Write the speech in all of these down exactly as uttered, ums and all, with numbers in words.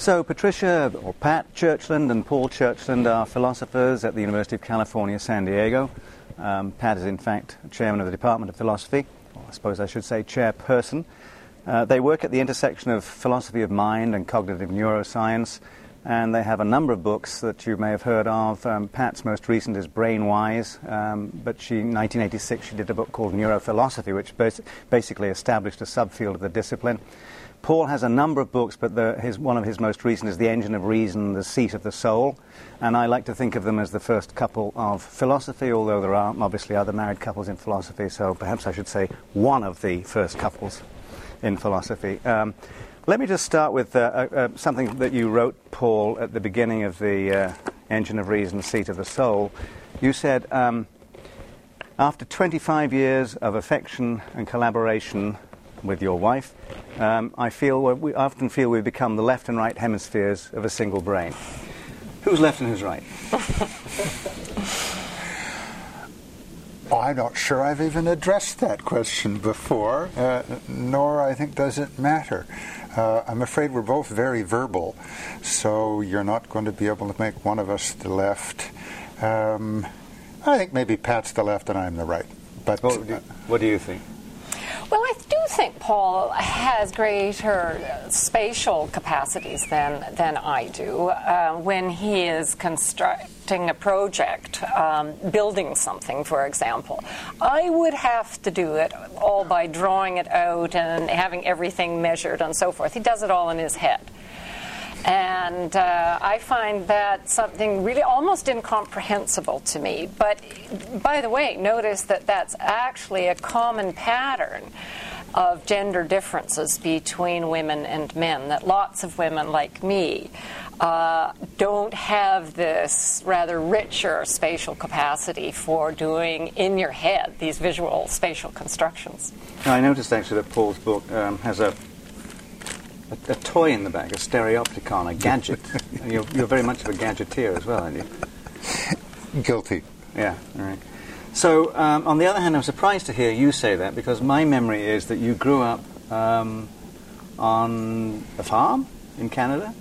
So Patricia, or Pat Churchland and Paul Churchland are philosophers at the University of California, San Diego. Um, Pat is in fact chairman of the Department of Philosophy, or I suppose I should say chairperson. Uh, they work at the intersection of philosophy of mind and cognitive neuroscience, and they have a number of books that you may have heard of. Um, Pat's most recent is Brain Wise, um, but she, in nineteen eighty-six she did a book called Neurophilosophy, which bas- basically established a subfield of the discipline. Paul has a number of books, but the, his, one of his most recent is The Engine of Reason, The Seat of the Soul, and I like to think of them as the first couple of philosophy, although there are obviously other married couples in philosophy, so perhaps I should say one of the first couples in philosophy. Um, let me just start with uh, uh, something that you wrote, Paul, at the beginning of the uh, Engine of Reason, The Seat of the Soul. You said, um, after twenty-five years of affection and collaboration with your wife, um, I feel we often feel we've become the left and right hemispheres of a single brain. Who's left and who's right? I'm not sure I've even addressed that question before, uh, nor I think does it matter. Uh, I'm afraid we're both very verbal, so you're not going to be able to make one of us the left. Um, I think maybe Pat's the left and I'm the right. But what do you, what do you think? Well, I do think Paul has greater spatial capacities than than I do uh, when he is constructing a project, um, building something, for example. I would have to do it all by drawing it out and having everything measured and so forth. He does it all in his head. And uh, I find that something really almost incomprehensible to me. But, by the way, notice that that's actually a common pattern of gender differences between women and men, that lots of women like me uh, don't have this rather richer spatial capacity for doing in your head these visual spatial constructions. Now, I noticed actually that Paul's book um, has a A, a toy in the back, a stereopticon, a gadget. you're, you're very much of a gadgeteer as well, aren't you? Guilty. Yeah, all right. So, um, on the other hand, I'm surprised to hear you say that, because my memory is that you grew up um, on a farm in Canada.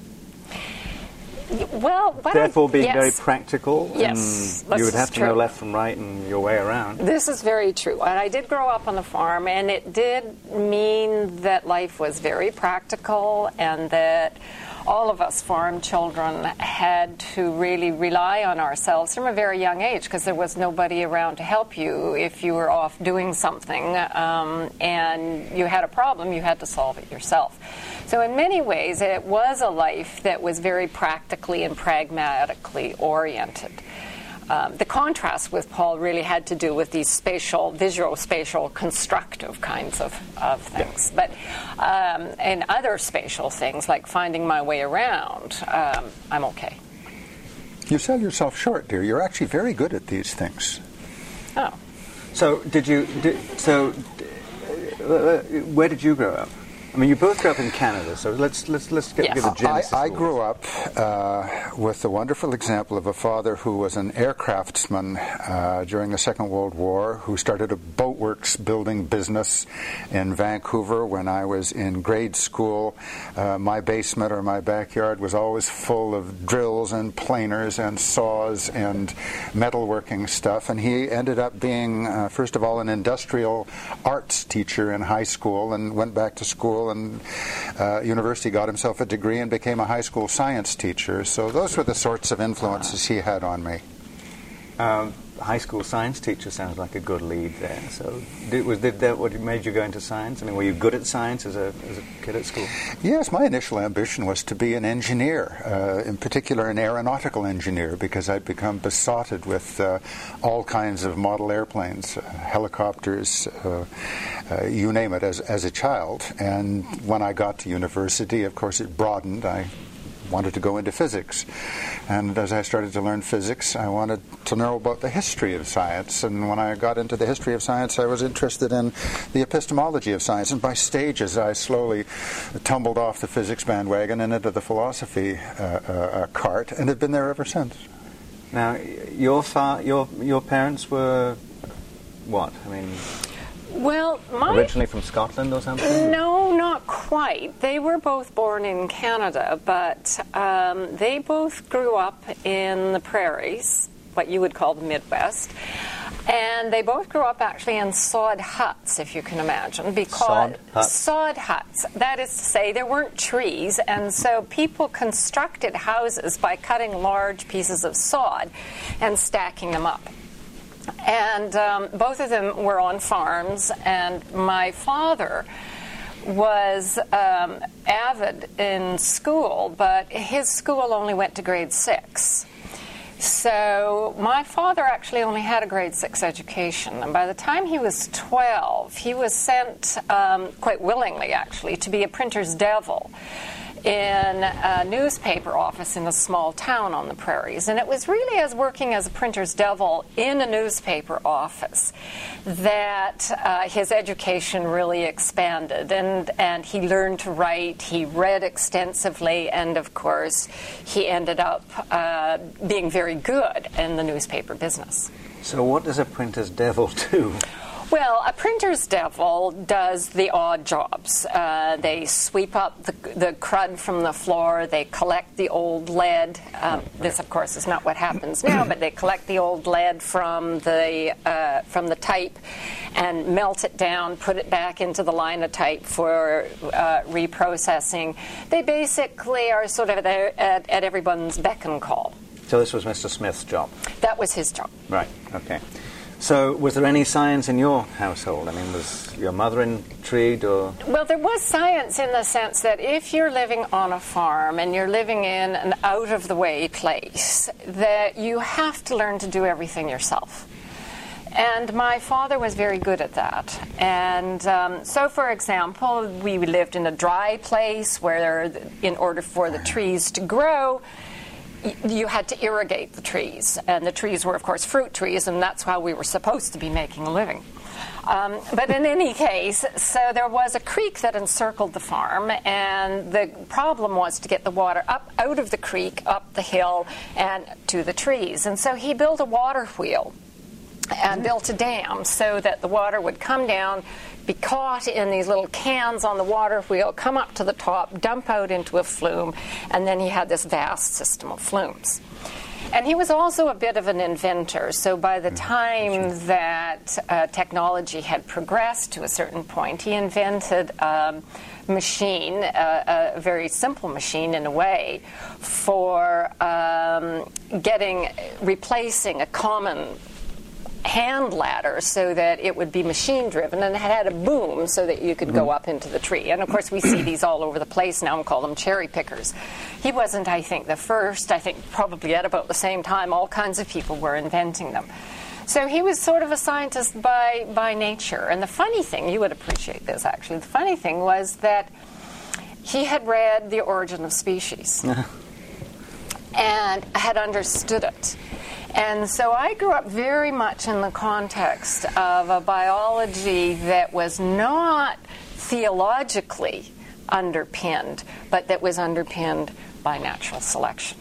Well, what Therefore, I, being yes. very practical, yes, and you would have to true. know left from right and your way around. This is very true. And I did grow up on the farm, and it did mean that life was very practical, and that all of us farm children had to really rely on ourselves from a very young age, because there was nobody around to help you if you were off doing something, um, and you had a problem, you had to solve it yourself. So in many ways, it was a life that was very practically and pragmatically oriented. Um, the contrast with Paul really had to do with these spatial, visual, spatial, constructive kinds of, of things. But um, and other spatial things, like finding my way around, um, I'm okay. You sell yourself short, dear. You're actually very good at these things. Oh. So, did you? Did, so, uh, where did you grow up? I mean, you both grew up in Canada, so let's let's let's get, Yes. give a genesis. I, I grew up uh, with the wonderful example of a father who was an aircraftsman uh, during the Second World War, who started a boatworks building business in Vancouver when I was in grade school. Uh, my basement or my backyard was always full of drills and planers and saws and metalworking stuff, and he ended up being, uh, first of all, an industrial arts teacher in high school, and went back to school and uh, university, got himself a degree, and became a high school science teacher. So those were the sorts of influences he had on me. Um, high school science teacher sounds like a good lead there. So, did, was did that what made you go into science? I mean, were you good at science as a as a kid at school? Yes, my initial ambition was to be an engineer, uh, in particular an aeronautical engineer, because I'd become besotted with uh, all kinds of model airplanes, uh, helicopters, uh, uh, you name it, as as a child. And when I got to university, of course, it broadened. I wanted to go into physics, and as I started to learn physics, I wanted to know about the history of science. And when I got into the history of science, I was interested in the epistemology of science, and by stages I slowly tumbled off the physics bandwagon and into the philosophy uh, uh, cart, and have been there ever since. Now, your fa- your your parents were what? I mean, Well, my... Originally from Scotland or something? No, not quite. They were both born in Canada, but um, they both grew up in the prairies, what you would call the Midwest. And they both grew up actually in sod huts, if you can imagine. Because sod huts? Sod huts. That is to say, there weren't trees, and so people constructed houses by cutting large pieces of sod and stacking them up. And um, both of them were on farms, and my father was um, avid in school, but his school only went to grade six. So my father actually only had a grade six education, and by the time he was twelve, he was sent, um, quite willingly actually, to be a printer's devil in a newspaper office in a small town on the prairies. And it was really as working as a printer's devil in a newspaper office that uh, his education really expanded. And, and he learned to write, he read extensively, and of course he ended up uh, being very good in the newspaper business. So what does a printer's devil do? Well, a printer's devil does the odd jobs. Uh, they sweep up the, the crud from the floor. They collect the old lead. Um, this, of course, is not what happens now, but they collect the old lead from the uh, from the type and melt it down, put it back into the linotype for uh, reprocessing. They basically are sort of there at, at everyone's beck and call. So this was Mister Smith's job? That was his job. Right, okay. So was there any science in your household? I mean, was your mother intrigued or...? Well, there was science in the sense that if you're living on a farm and you're living in an out-of-the-way place, that you have to learn to do everything yourself. And my father was very good at that. And um, so, for example, we lived in a dry place where, in order for the trees to grow, you had to irrigate the trees, and the trees were, of course, fruit trees, and that's how we were supposed to be making a living. Um, but in any case, so there was a creek that encircled the farm, and the problem was to get the water up out of the creek, up the hill, and to the trees. And so he built a water wheel and built a dam so that the water would come down, be caught in these little cans on the water wheel, come up to the top, dump out into a flume, and then he had this vast system of flumes. And he was also a bit of an inventor, so by the time that uh, technology had progressed to a certain point, he invented a machine, uh, a very simple machine in a way, for um, getting, replacing a common hand ladder so that it would be machine driven, and it had a boom so that you could go up into the tree. And of course we see these all over the place now and call them cherry pickers. He wasn't, I think, the first. I think probably at about the same time all kinds of people were inventing them. So he was sort of a scientist by, by nature. And the funny thing, you would appreciate this actually, the funny thing was that he had read The Origin of Species and had understood it. And so I grew up very much in the context of a biology that was not theologically underpinned, but that was underpinned by natural selection.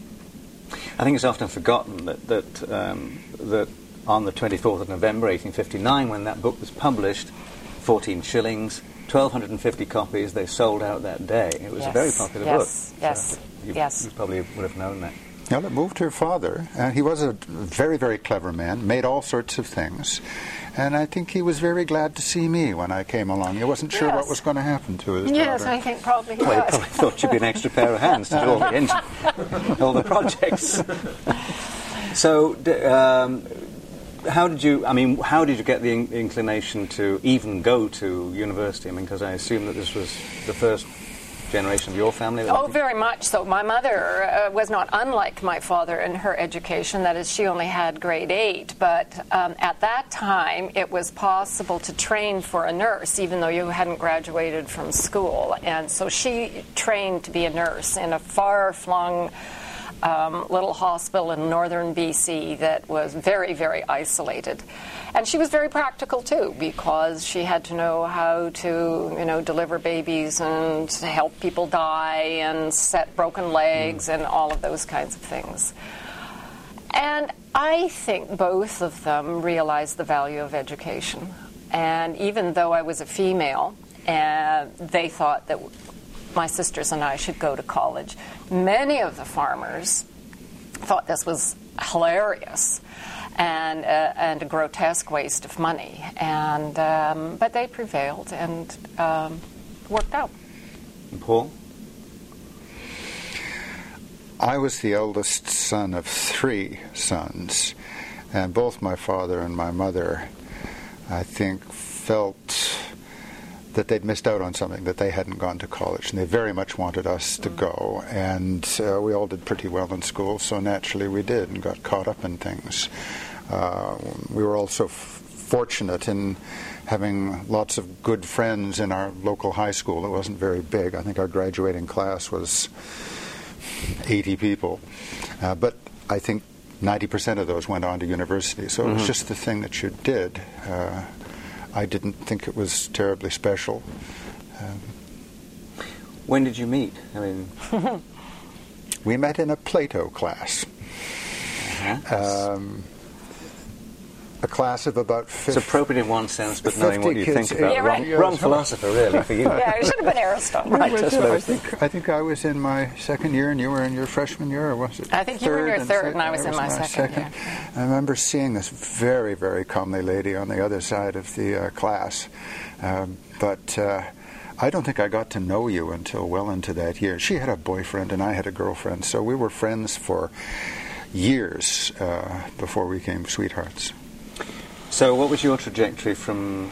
I think it's often forgotten that that, um, that on the twenty-fourth of November, eighteen fifty-nine, when that book was published, fourteen shillings, twelve fifty copies, they sold out that day. It was yes. a very popular yes. book. Yes, so you, yes. You probably would have known that. Well, it moved her father. Uh, he was a very, very clever man, made all sorts of things. And I think he was very glad to see me when I came along. He wasn't sure yes. what was going to happen to his Yes, daughter. I think probably he Well, he was. probably thought you'd be an extra pair of hands to do all the, in- all the projects. So, d- um, how did you, I mean, how did you get the in- inclination to even go to university? I mean, because I assume that this was the first generation of your family? Oh, very much so. My mother uh, was not unlike my father in her education. That is, she only had grade eight. But um, at that time, it was possible to train for a nurse, even though you hadn't graduated from school. And so she trained to be a nurse in a far-flung um, little hospital in northern B C that was very, very isolated. And she was very practical, too, because she had to know how to, you know, deliver babies and help people die and set broken legs mm. and all of those kinds of things. And I think both of them realized the value of education. And even though I was a female, and they thought that my sisters and I should go to college, many of the farmers thought this was hilarious and uh, and a grotesque waste of money. And um, but they prevailed and um, worked out. And Paul? I was the eldest son of three sons, and both my father and my mother, I think, felt that they'd missed out on something, that they hadn't gone to college, and they very much wanted us to go. And uh, we all did pretty well in school, so naturally we did and got caught up in things. Uh, we were also f- fortunate in having lots of good friends in our local high school. It wasn't very big. I think our graduating class was eighty people. Uh, but I think ninety percent of those went on to university, so mm-hmm. it was just the thing that you did. Uh, I didn't think it was terribly special. Um, when did you meet? I mean, we met in a Plato class. Uh-huh. Um, a class of about fifty. It's appropriate in one sense, but knowing what you kids. think about yeah, right. wrong, wrong philosopher, really, for you. Yeah, it should have been Aristotle. Right, was, just uh, I those think I think I was in my second year, and you were in your freshman year, or was it? I think you were in your third, and I was in my second, second. year. I remember seeing this very, very comely lady on the other side of the uh, class, um, but uh, I don't think I got to know you until well into that year. She had a boyfriend, and I had a girlfriend, so we were friends for years uh, before we became sweethearts. So what was your trajectory from,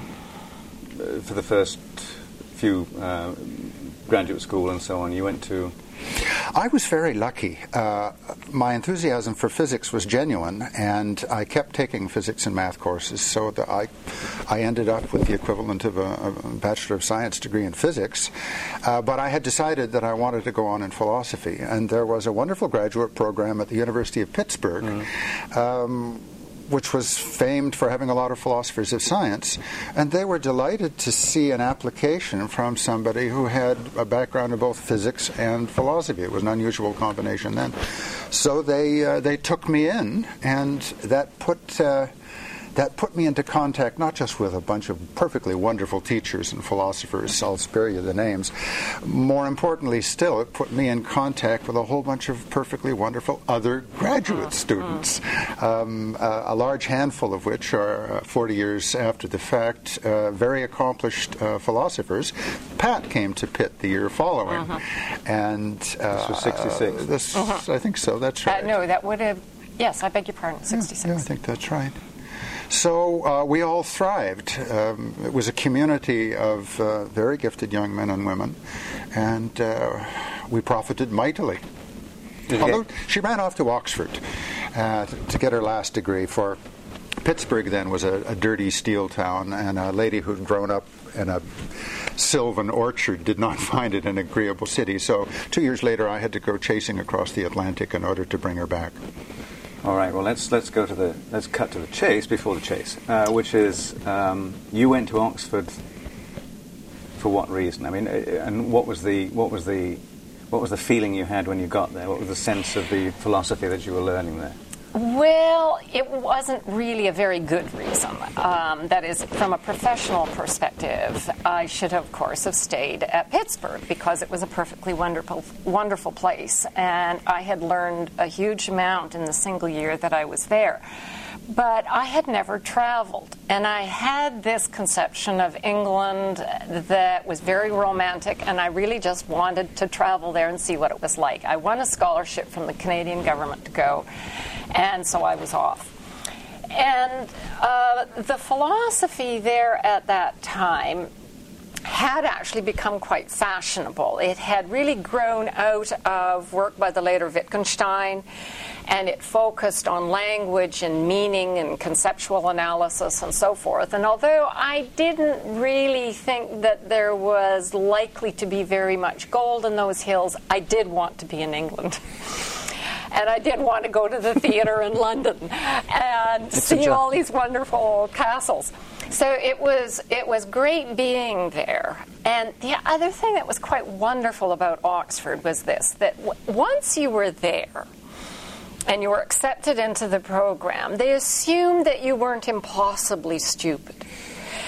uh, for the first few uh, graduate school and so on? You went to... I was very lucky. Uh, my enthusiasm for physics was genuine, and I kept taking physics and math courses, so that I, I ended up with the equivalent of a, a Bachelor of Science degree in physics. Uh, but I had decided that I wanted to go on in philosophy, and there was a wonderful graduate program at the University of Pittsburgh, mm. um, which was famed for having a lot of philosophers of science, and they were delighted to see an application from somebody who had a background in both physics and philosophy. It was an unusual combination then. So they uh, they took me in, and that put uh, that put me into contact not just with a bunch of perfectly wonderful teachers and philosophers, I'll spare you the names. More importantly still, it put me in contact with a whole bunch of perfectly wonderful other graduate students, um, uh, a large handful of which are uh, forty years after the fact, uh, very accomplished uh, philosophers. Pat came to Pitt the year following. Uh-huh. And uh, this was sixty-six. Uh, this, uh-huh. I think so, that's right. Uh, no, that would have, yes, I beg your pardon, sixty-six. Yeah, yeah, I think that's right. So uh, we all thrived. Um, it was a community of uh, very gifted young men and women, and uh, we profited mightily. Did Although get... she ran off to Oxford uh, to get her last degree, for Pittsburgh then was a, a dirty steel town, and a lady who'd grown up in a sylvan orchard did not find it an agreeable city. So two years later I had to go chasing across the Atlantic in order to bring her back. All right. Well, let's let's go to the let's cut to the chase before the chase, uh, which is um, you went to Oxford for what reason? I mean, and what was the what was the what was the feeling you had when you got there? What was the sense of the philosophy that you were learning there? Well, it wasn't really a very good reason. Um, that is, from a professional perspective, I should, of course, have stayed at Pittsburgh because it was a perfectly wonderful, wonderful place, and I had learned a huge amount in the single year that I was there. But I had never traveled, and I had this conception of England that was very romantic, and I really just wanted to travel there and see what it was like. I won a scholarship from the Canadian government to go, and so I was off. And uh, the philosophy there at that time had actually become quite fashionable. It had really grown out of work by the later Wittgenstein, and it focused on language and meaning and conceptual analysis and so forth. And although I didn't really think that there was likely to be very much gold in those hills, I did want to be in England. And I did want to go to the theatre in London and it's see all these wonderful castles. So it was it was great being there. And the other thing that was quite wonderful about Oxford was this, that w- once you were there and you were accepted into the program, they assumed that you weren't impossibly stupid.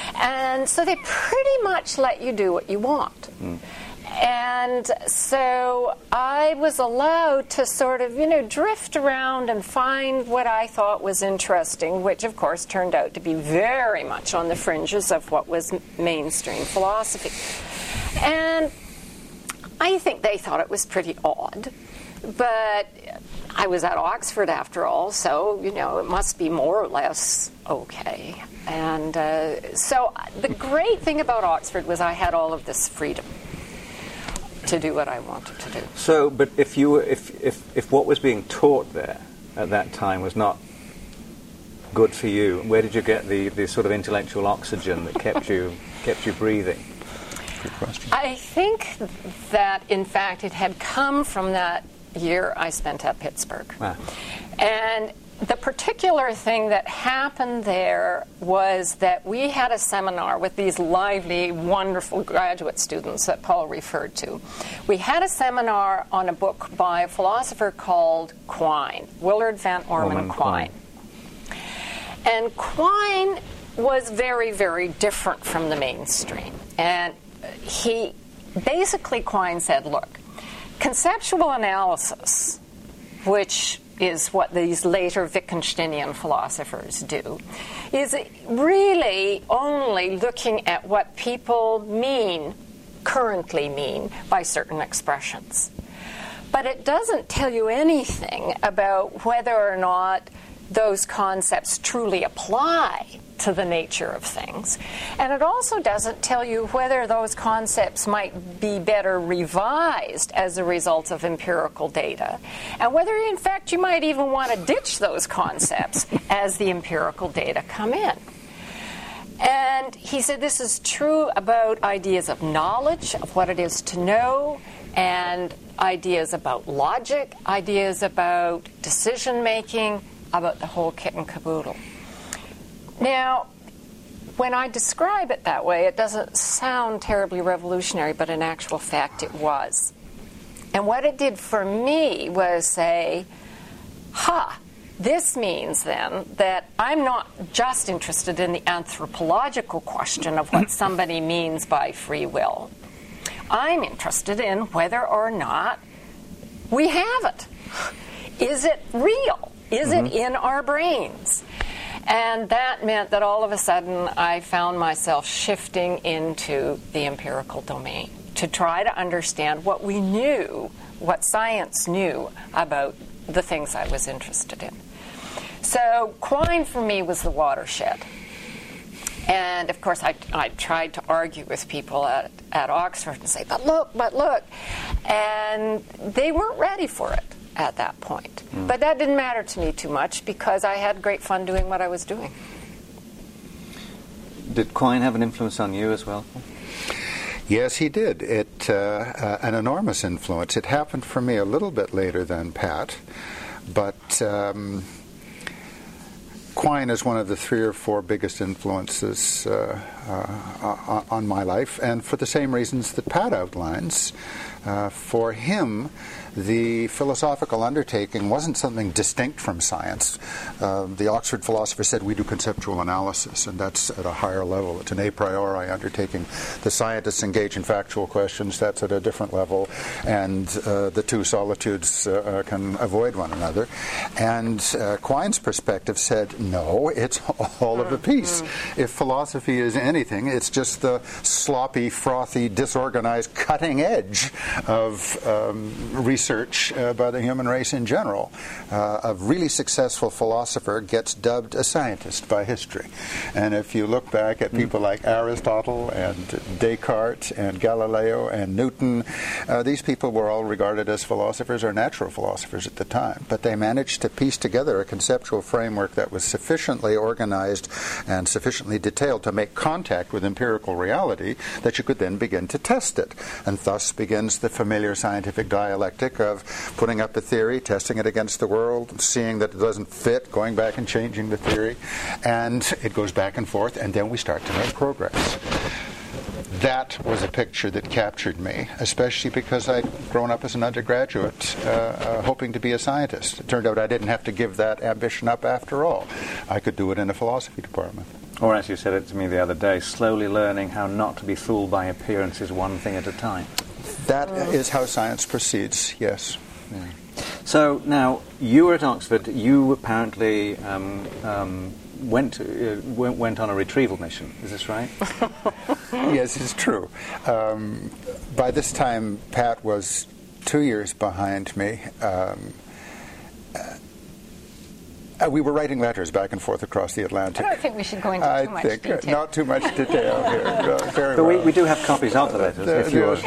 And so they pretty much let you do what you want. Mm. And so I was allowed to sort of, you know, drift around and find what I thought was interesting, which, of course, turned out to be very much on the fringes of what was mainstream philosophy. And I think they thought it was pretty odd. But I was at Oxford, after all, so, you know, it must be more or less okay. And uh, so the great thing about Oxford was I had all of this freedom to do what I wanted to do. So, but if you were, if, if, if what was being taught there at that time was not good for you, where did you get the, the sort of intellectual oxygen that kept you kept you breathing? Good question. I think that, in fact, it had come from that year I spent at Pittsburgh. Ah. And the particular thing that happened there was that we had a seminar with these lively, wonderful graduate students that Paul referred to. We had a seminar on a book by a philosopher called Quine, Willard Van Orman Quine. And Quine was very, very different from the mainstream. And he basically, Quine said, look, conceptual analysis, which is what these later Wittgensteinian philosophers do, is really only looking at what people mean, currently mean, by certain expressions. But it doesn't tell you anything about whether or not those concepts truly apply to the nature of things. And it also doesn't tell you whether those concepts might be better revised as a result of empirical data, and whether, in fact, you might even want to ditch those concepts as the empirical data come in. And he said this is true about ideas of knowledge, of what it is to know, and ideas about logic, ideas about decision-making, about the whole kit and caboodle. Now, when I describe it that way, it doesn't sound terribly revolutionary, but in actual fact it was. And what it did for me was say, ha, this means then that I'm not just interested in the anthropological question of what somebody means by free will. I'm interested in whether or not we have it. Is it real? Is mm-hmm. it in our brains? And that meant that all of a sudden I found myself shifting into the empirical domain to try to understand what we knew, what science knew about the things I was interested in. So Quine for me was the watershed. And of course I, I tried to argue with people at, at Oxford and say, but look, but look. And they weren't ready for it at that point. Mm. But that didn't matter to me too much because I had great fun doing what I was doing. Did Quine have an influence on you as well? Yes, he did. It uh, uh, an enormous influence. It happened for me a little bit later than Pat, but um, Quine is one of the three or four biggest influences uh, uh, on my life, and for the same reasons that Pat outlines. Uh, for him, the philosophical undertaking wasn't something distinct from science. Uh, the Oxford philosopher said we do conceptual analysis, and that's at a higher level. It's an a priori undertaking. The scientists engage in factual questions. That's at a different level, and uh, the two solitudes uh, can avoid one another. And uh, Quine's perspective said, no, it's all of a piece. Mm-hmm. If philosophy is anything, it's just the sloppy, frothy, disorganized cutting edge of um, research uh, by the human race in general. Uh, a really successful philosopher gets dubbed a scientist by history. And if you look back at people like Aristotle and Descartes and Galileo and Newton, uh, these people were all regarded as philosophers or natural philosophers at the time. But they managed to piece together a conceptual framework that was sufficiently organized and sufficiently detailed to make contact with empirical reality that you could then begin to test it. And thus begins the familiar scientific dialectic of putting up a theory, testing it against the world, seeing that it doesn't fit, going back and changing the theory, and it goes back and forth, and then we start to make progress. That was a picture that captured me, especially because I'd grown up as an undergraduate uh, uh, hoping to be a scientist. It turned out I didn't have to give that ambition up after all. I could do it in a philosophy department. Or as you said it to me the other day, slowly learning how not to be fooled by appearances one thing at a time. That mm. is how science proceeds, yes. Yeah. So now, you were at Oxford, you apparently um, um, went, to, uh, went went on a retrieval mission, is this right? Yes, it's true. Um, by this time, Pat was two years behind me. Um, uh, we were writing letters back and forth across the Atlantic. I don't think we should go into I too much think, detail. Uh, not too much detail here. No, very but well. we, we do have copies of the letters, Uh, if you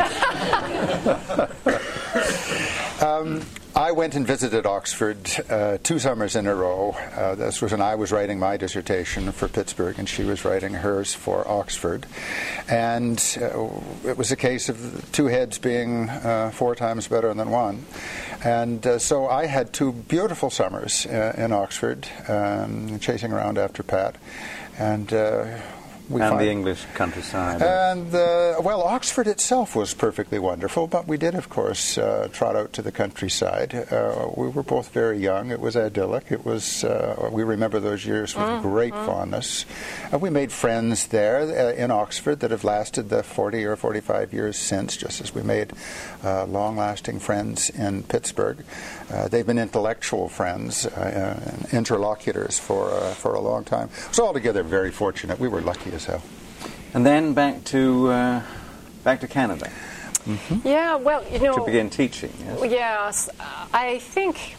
are. um, I went and visited Oxford uh, two summers in a row. Uh, this was when I was writing my dissertation for Pittsburgh, and she was writing hers for Oxford. And uh, it was a case of two heads being uh, four times better than one. And uh, so I had two beautiful summers uh, in Oxford, um, chasing around after Pat. And uh, we and find, the English countryside. And, uh, well, Oxford itself was perfectly wonderful, but we did, of course, uh, trot out to the countryside. Uh, we were both very young. It was idyllic. It was, uh, we remember those years with mm, great mm. fondness. Uh, we made friends there uh, in Oxford that have lasted the forty or forty-five years since, just as we made uh, long-lasting friends in Pittsburgh. Uh, they've been intellectual friends, uh, and interlocutors for, uh, for a long time. So altogether, very fortunate. We were lucky as hell. And then back to uh, back to Canada. Mm-hmm. Yeah, well, you know, to begin teaching. Yes, yes I think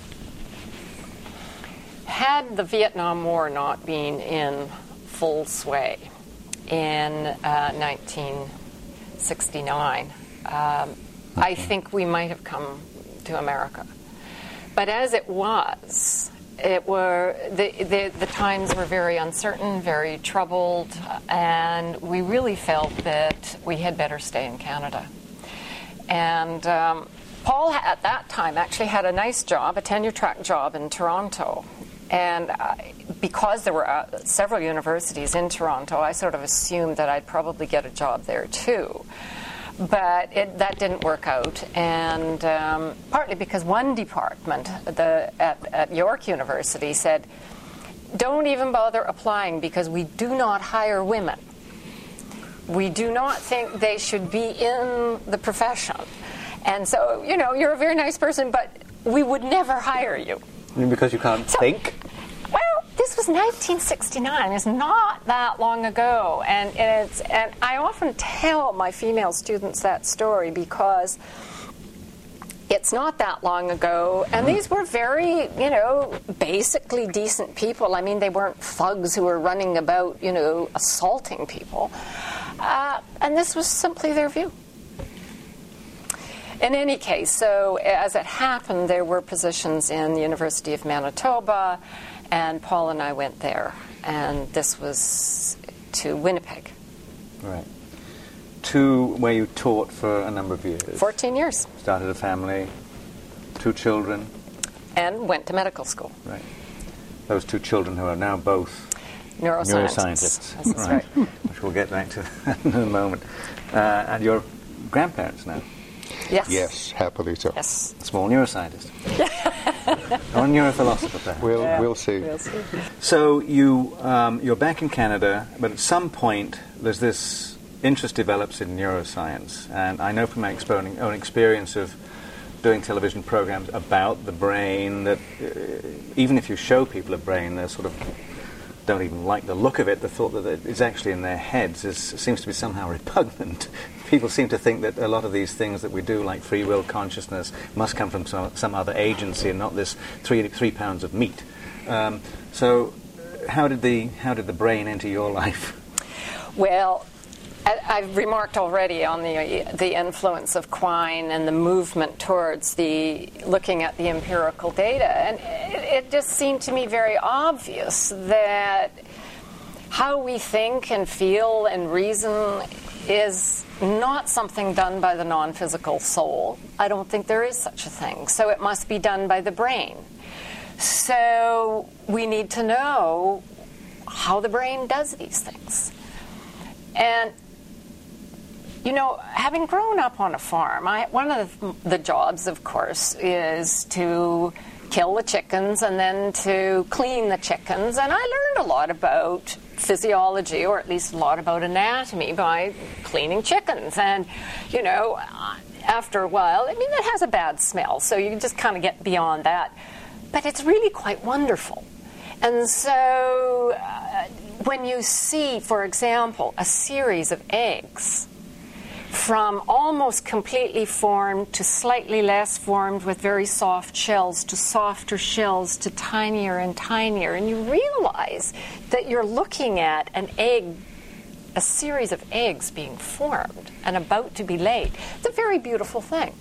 had the Vietnam War not been in full sway in uh, nineteen sixty-nine, um, okay. I think we might have come to America. But as it was, it were the, the the times were very uncertain, very troubled, and we really felt that we had better stay in Canada. And um, Paul at that time actually had a nice job, a tenure-track job in Toronto. And uh, because there were uh, several universities in Toronto, I sort of assumed that I'd probably get a job there too. But it, that didn't work out, and um, partly because one department the, at, at York University said, don't even bother applying because we do not hire women. We do not think they should be in the profession. And so, you know, you're a very nice person, but we would never hire you. Because you can't so, think? Well, this was nineteen sixty-nine. It's not that long ago, and, and it's and I often tell my female students that story because it's not that long ago, and these were very, you know, basically decent people. I mean, they weren't thugs who were running about, you know, assaulting people, uh, and this was simply their view. In any case, so as it happened, there were positions in the University of Manitoba, and Paul and I went there, and this was to Winnipeg. Right. To where you taught for a number of years. Fourteen years. Started a family, two children. And went to medical school. Right. Those two children who are now both neuroscientists. neuroscientists. That's right. right. Which we'll get back to in a moment. Uh, and your grandparents now. Yes. Yes, happily so. Yes. Small neuroscientist. Or a neurophilosopher, perhaps. We'll, yeah. we'll see. We'll see. So you, um, you're back in Canada, but at some point there's this interest develops in neuroscience. And I know from my expo- own experience of doing television programs about the brain that uh, even if you show people a brain, they sort of don't even like the look of it. The thought that it's actually in their heads is, seems to be somehow repugnant. People seem to think that a lot of these things that we do, like free will consciousness, must come from some, some other agency and not this three three pounds of meat. Um, so, how did the how did the brain enter your life? Well, I, I've remarked already on the the influence of Quine and the movement towards the looking at the empirical data, and it, it just seemed to me very obvious that how we think and feel and reason is not something done by the non-physical soul. I don't think there is such a thing. So it must be done by the brain. So we need to know how the brain does these things. And, you know, having grown up on a farm, I, one of the, the jobs, of course, is to kill the chickens and then to clean the chickens. And I learned a lot about physiology, or at least a lot about anatomy, by cleaning chickens. And, you know, after a while, I mean, it has a bad smell, so you just kind of get beyond that. But it's really quite wonderful. And so uh, when you see, for example, a series of eggs from almost completely formed to slightly less formed with very soft shells to softer shells to tinier and tinier, and you realize that you're looking at an egg, a series of eggs being formed and about to be laid. It's a very beautiful thing.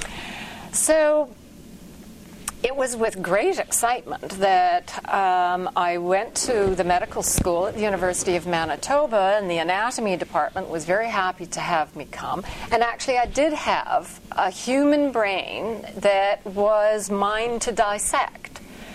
So it was with great excitement that um, I went to the medical school at the University of Manitoba, and the anatomy department was very happy to have me come. And actually, I did have a human brain that was mine to dissect.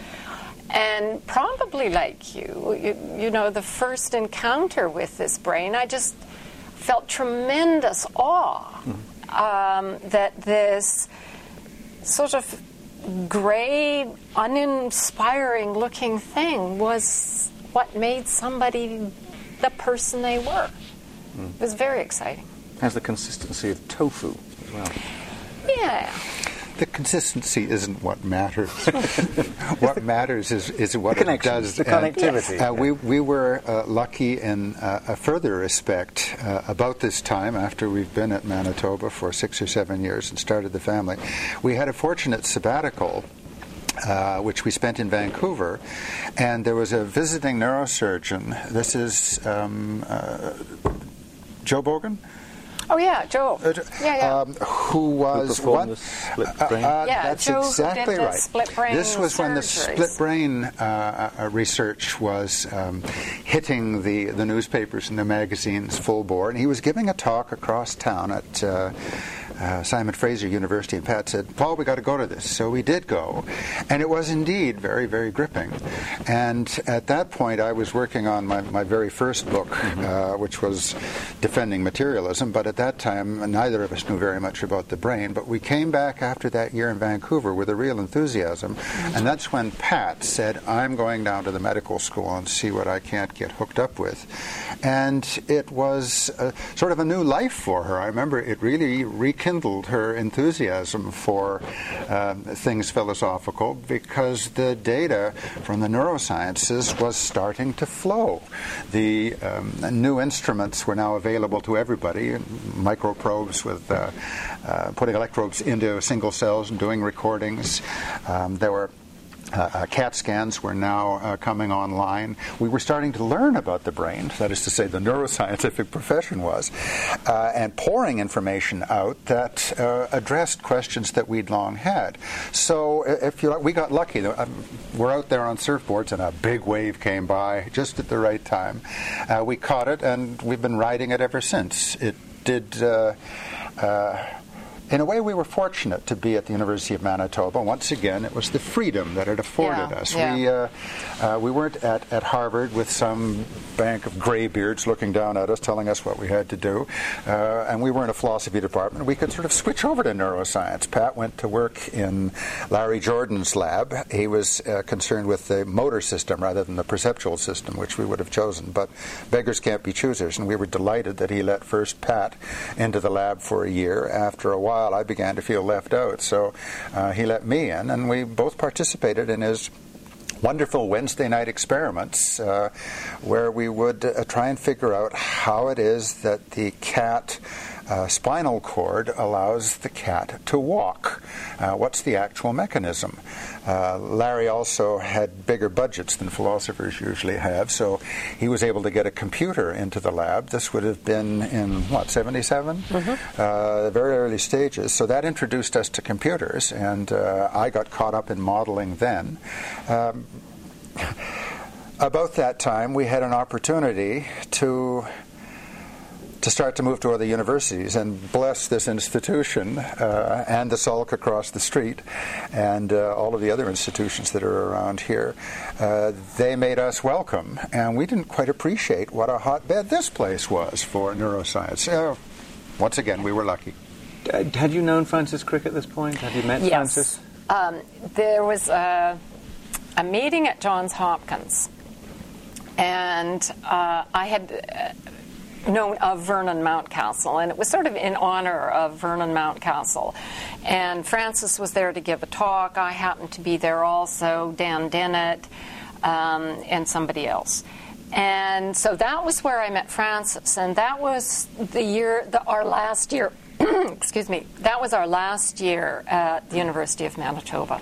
And probably like you, you, you know, the first encounter with this brain, I just felt tremendous awe um, that this sort of gray, uninspiring looking thing was what made somebody the person they were. Mm. It was very exciting. Has the consistency of tofu as well. Yeah. The consistency isn't what matters. What matters is, is what it does. The connectivity. And, uh, we, we were uh, lucky in uh, a further respect. Uh, about this time, after we've been at Manitoba for six or seven years and started the family, we had a fortunate sabbatical, Uh, which we spent in Vancouver, and there was a visiting neurosurgeon. This is um, uh, Joe Bogan? Oh, yeah, Joe. Uh, yeah, yeah. Um, who was who what? The split brain? Uh, uh, yeah, that's Joe exactly who did the right. Split brain this was surgeries. when the split brain uh, uh, research was um, hitting the, the newspapers and the magazines full bore, and he was giving a talk across town at uh, uh, Simon Fraser University, and Pat said, "Paul, we got to go to this." So we did go, and it was indeed very, very gripping. And at that point, I was working on my, my very first book, mm-hmm. uh, which was Defending Materialism, but at that time, neither of us knew very much about the brain, but we came back after that year in Vancouver with a real enthusiasm, and that's when Pat said, "I'm going down to the medical school and see what I can't get hooked up with." And it was uh, sort of a new life for her. I remember it really rekindled her enthusiasm for uh, things philosophical, because the data from the neurosciences was starting to flow. The um, new instruments were now available to everybody, microprobes with uh, uh, putting electrodes into single cells and doing recordings. Um, there were Uh, uh, CAT scans were now uh, coming online. We were starting to learn about the brain, that is to say the neuroscientific profession was, uh, and pouring information out that uh, addressed questions that we'd long had. So if you like, we got lucky. We're out there on surfboards and a big wave came by just at the right time. Uh, we caught it and we've been riding it ever since. It did... Uh, uh, In a way, we were fortunate to be at the University of Manitoba. Once again, it was the freedom that it afforded yeah, us. Yeah. We uh, uh, we weren't at, at Harvard with some bank of graybeards looking down at us, telling us what we had to do. Uh, and we were in a philosophy department. We could sort of switch over to neuroscience. Pat went to work in Larry Jordan's lab. He was uh, concerned with the motor system rather than the perceptual system, which we would have chosen. But beggars can't be choosers, and we were delighted that he let first Pat into the lab for a year. After a while, I began to feel left out, so uh, he let me in, and we both participated in his wonderful Wednesday night experiments uh, where we would uh, try and figure out how it is that the cat uh, spinal cord allows the cat to walk. Uh, what's the actual mechanism? Uh, Larry also had bigger budgets than philosophers usually have, so he was able to get a computer into the lab. This would have been in, what, seventy-seven? Mm-hmm. Uh, very early stages. So that introduced us to computers, and uh, I got caught up in modeling then. Um, about that time, we had an opportunity to... to start to move to other universities, and bless this institution uh, and the Salk across the street and uh, all of the other institutions that are around here. Uh, they made us welcome, and we didn't quite appreciate what a hotbed this place was for neuroscience. Uh, once again, we were lucky. Uh, had you known Francis Crick at this point? Had you met yes. Francis? Um, there was a, a meeting at Johns Hopkins and uh, I had uh, known of Vernon Mountcastle, and it was sort of in honor of Vernon Mountcastle. And Francis was there to give a talk. I happened to be there also, Dan Dennett, um, and somebody else. And so that was where I met Francis, and that was the year, the, our last year, excuse me, that was our last year at the University of Manitoba.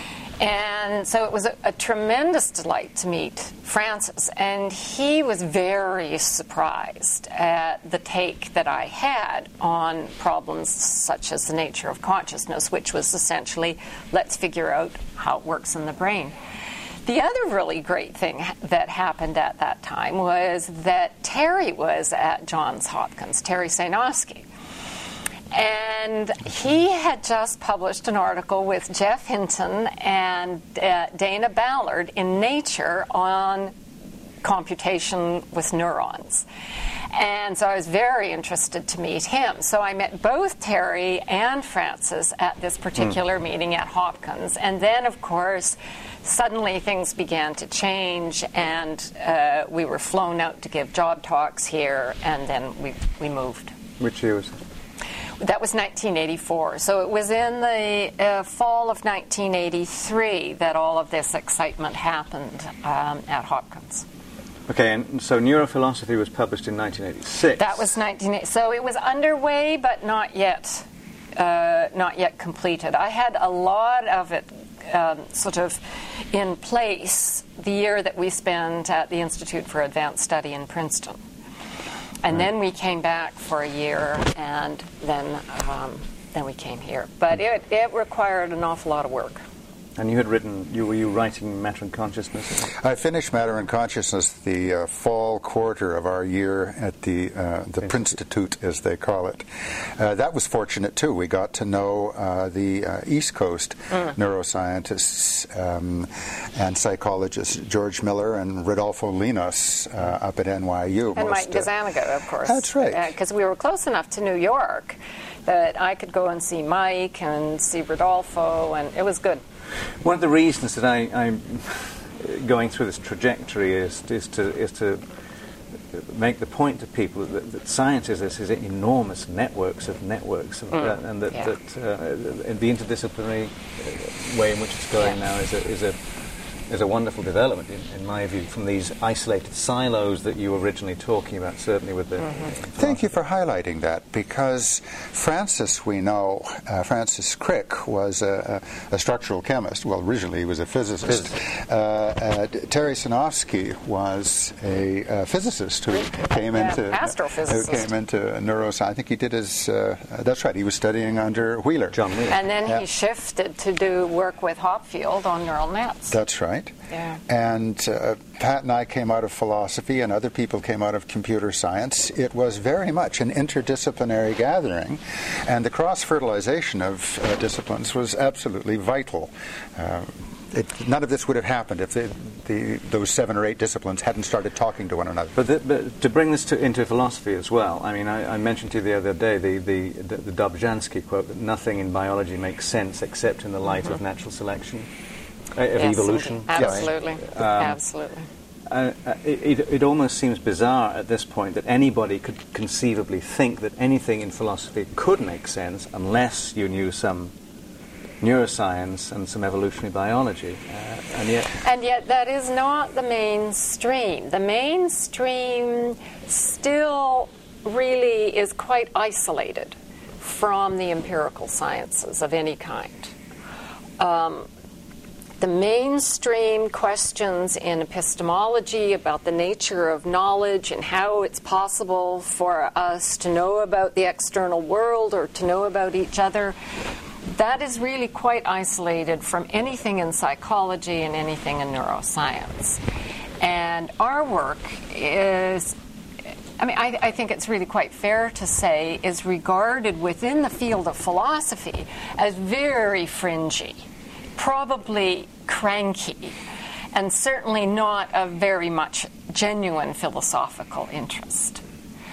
And so it was a, a tremendous delight to meet Francis, and he was very surprised at the take that I had on problems such as the nature of consciousness, which was essentially, let's figure out how it works in the brain. The other really great thing that happened at that time was that Terry was at Johns Hopkins, Terry Sejnowski. And he had just published an article with Jeff Hinton and uh, Dana Ballard in Nature on computation with neurons. And so I was very interested to meet him. So I met both Terry and Francis at this particular mm. meeting at Hopkins. And then, of course, suddenly things began to change, and uh, we were flown out to give job talks here, and then we, we moved. Which year was it? That was nineteen eighty-four. So it was in the uh, fall of nineteen eighty-three that all of this excitement happened um, at Hopkins. Okay, and so Neurophilosophy was published in nineteen eighty-six. That was nineteen eighty. So it was underway, but not yet, uh, not yet completed. I had a lot of it um, sort of in place the year that we spent at the Institute for Advanced Study in Princeton. And then we came back for a year, and then um, then we came here. But it, it required an awful lot of work. And you had written, you were you writing Matter and Consciousness? I finished Matter and Consciousness the uh, fall quarter of our year at the uh, the Princetute, as they call it. Uh, that was fortunate too. We got to know uh, the uh, East Coast mm. neuroscientists um, and psychologists, George Miller and Rodolfo Linos uh, up at N Y U. And most, Mike Gazzaniga, of course. That's right. Because uh, we were close enough to New York that I could go and see Mike and see Rodolfo, and it was good. One of the reasons that I, I'm going through this trajectory is, is to is to make the point to people that, that science is this is enormous networks of networks, of, mm, uh, and that, yeah. that uh, the interdisciplinary way in which it's going yeah. now is a, is a is a wonderful development, in, in my view, from these isolated silos that you were originally talking about, certainly with the... Mm-hmm. Thank you for highlighting that, because Francis, we know, uh, Francis Crick was a, a, a structural chemist. Well, originally he was a physicist. Physicist. Uh, uh, Terry Sejnowski was a uh, physicist who came yeah, into... astrophysicist. Who came into neuroscience. I think he did his... Uh, that's right, he was studying under Wheeler. John Wheeler. And then yeah. he shifted to do work with Hopfield on neural nets. That's right. Yeah. And uh, Pat and I came out of philosophy, and other people came out of computer science. It was very much an interdisciplinary gathering, and the cross-fertilization of uh, disciplines was absolutely vital. Uh, it, none of this would have happened if the, the, those seven or eight disciplines hadn't started talking to one another. But, the, but to bring this to, into philosophy as well, I mean, I, I mentioned to you the other day the, the, the, the Dobzhansky quote that nothing in biology makes sense except in the light mm-hmm. of natural selection. Of yes, evolution. Absolutely. Um, Absolutely. Uh, it, it almost seems bizarre at this point that anybody could conceivably think that anything in philosophy could make sense unless you knew some neuroscience and some evolutionary biology. Uh, and yet and yet that is not the mainstream. The mainstream still really is quite isolated from the empirical sciences of any kind. Um, The mainstream questions in epistemology about the nature of knowledge and how it's possible for us to know about the external world or to know about each other, that is really quite isolated from anything in psychology and anything in neuroscience. And our work is, I mean, I, I think it's really quite fair to say, is regarded within the field of philosophy as very fringy, probably cranky, and certainly not of very much genuine philosophical interest.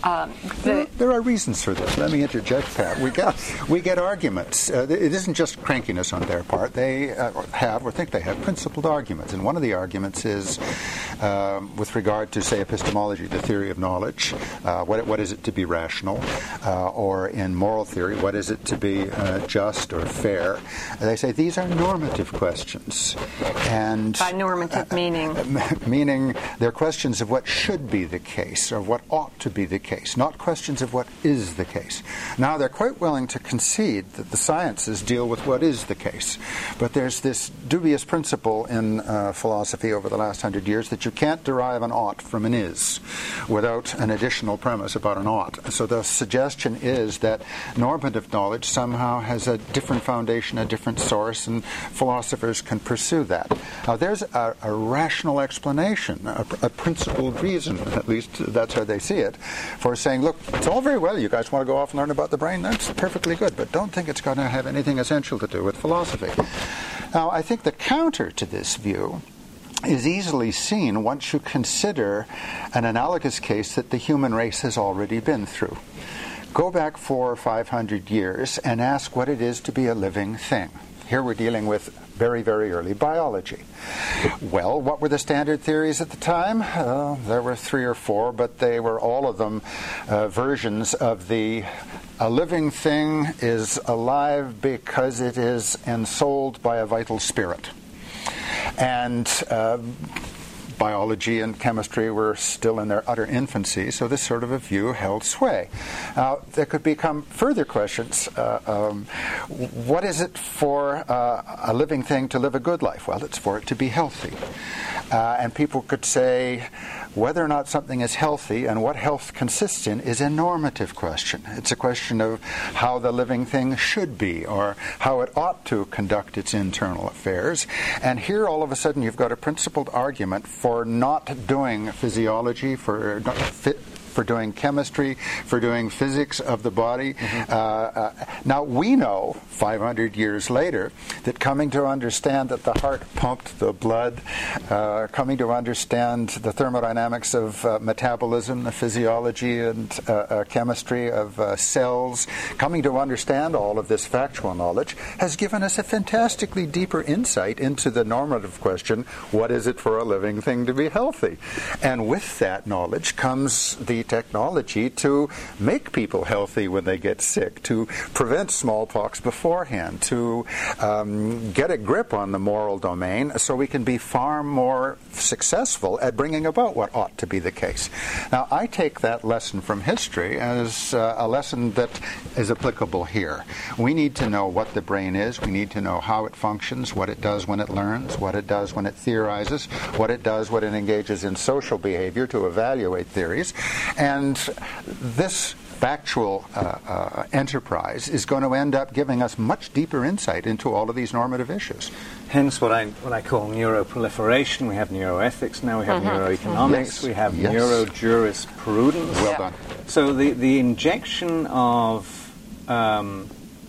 Um, there, the, there are reasons for this. Let me interject, Pat. We get we get arguments. Uh, it isn't just crankiness on their part. They uh, have, or think they have, principled arguments. And one of the arguments is um, with regard to, say, epistemology, the theory of knowledge. Uh, what what is it to be rational? Uh, or in moral theory, what is it to be uh, just or fair? And they say these are normative questions. And by normative uh, meaning, uh, meaning they're questions of what should be the case or what ought to be the case. Case, not questions of what is the case. Now, they're quite willing to concede that the sciences deal with what is the case. But there's this dubious principle in uh, philosophy over the last hundred years that you can't derive an ought from an is without an additional premise about an ought. So the suggestion is that normative knowledge somehow has a different foundation, a different source, and philosophers can pursue that. Now, there's a, a rational explanation, a, a principled reason, at least that's how they see it, for saying, look, it's all very well, you guys want to go off and learn about the brain, that's perfectly good, but don't think it's going to have anything essential to do with philosophy. Now, I think the counter to this view is easily seen once you consider an analogous case that the human race has already been through. Go back four or five hundred years and ask what it is to be a living thing. Here we're dealing with very, very early biology. Well, what were the standard theories at the time? Uh, there were three or four, but they were all of them uh, versions of the a living thing is alive because it is ensouled by a vital spirit. And uh, biology and chemistry were still in their utter infancy, so this sort of a view held sway. Now, there could become further questions. Uh, um, what is it for uh, a living thing to live a good life? Well, it's for it to be healthy. Uh, and people could say whether or not something is healthy and what health consists in is a normative question. It's a question of how the living thing should be or how it ought to conduct its internal affairs. And here, all of a sudden, you've got a principled argument for not doing physiology, for not fit, for doing chemistry, for doing physics of the body. Mm-hmm. Uh, uh, now, we know, five hundred years later, that coming to understand that the heart pumped the blood, uh, coming to understand the thermodynamics of uh, metabolism, the physiology and uh, uh, chemistry of uh, cells, coming to understand all of this factual knowledge, has given us a fantastically deeper insight into the normative question, what is it for a living thing to be healthy? And with that knowledge comes the technology to make people healthy when they get sick, to prevent smallpox beforehand, to um, get a grip on the moral domain so we can be far more successful at bringing about what ought to be the case. Now, I take that lesson from history as uh, a lesson that is applicable here. We need to know what the brain is. We need to know how it functions, what it does when it learns, what it does when it theorizes, what it does when it engages in social behavior to evaluate theories. And this factual uh, uh, enterprise is going to end up giving us much deeper insight into all of these normative issues. Hence what I what I call neuroproliferation. We have neuroethics now, we have mm-hmm. neuroeconomics, yes. we have yes. neurojurisprudence. Well yeah. done. So the, the injection of um,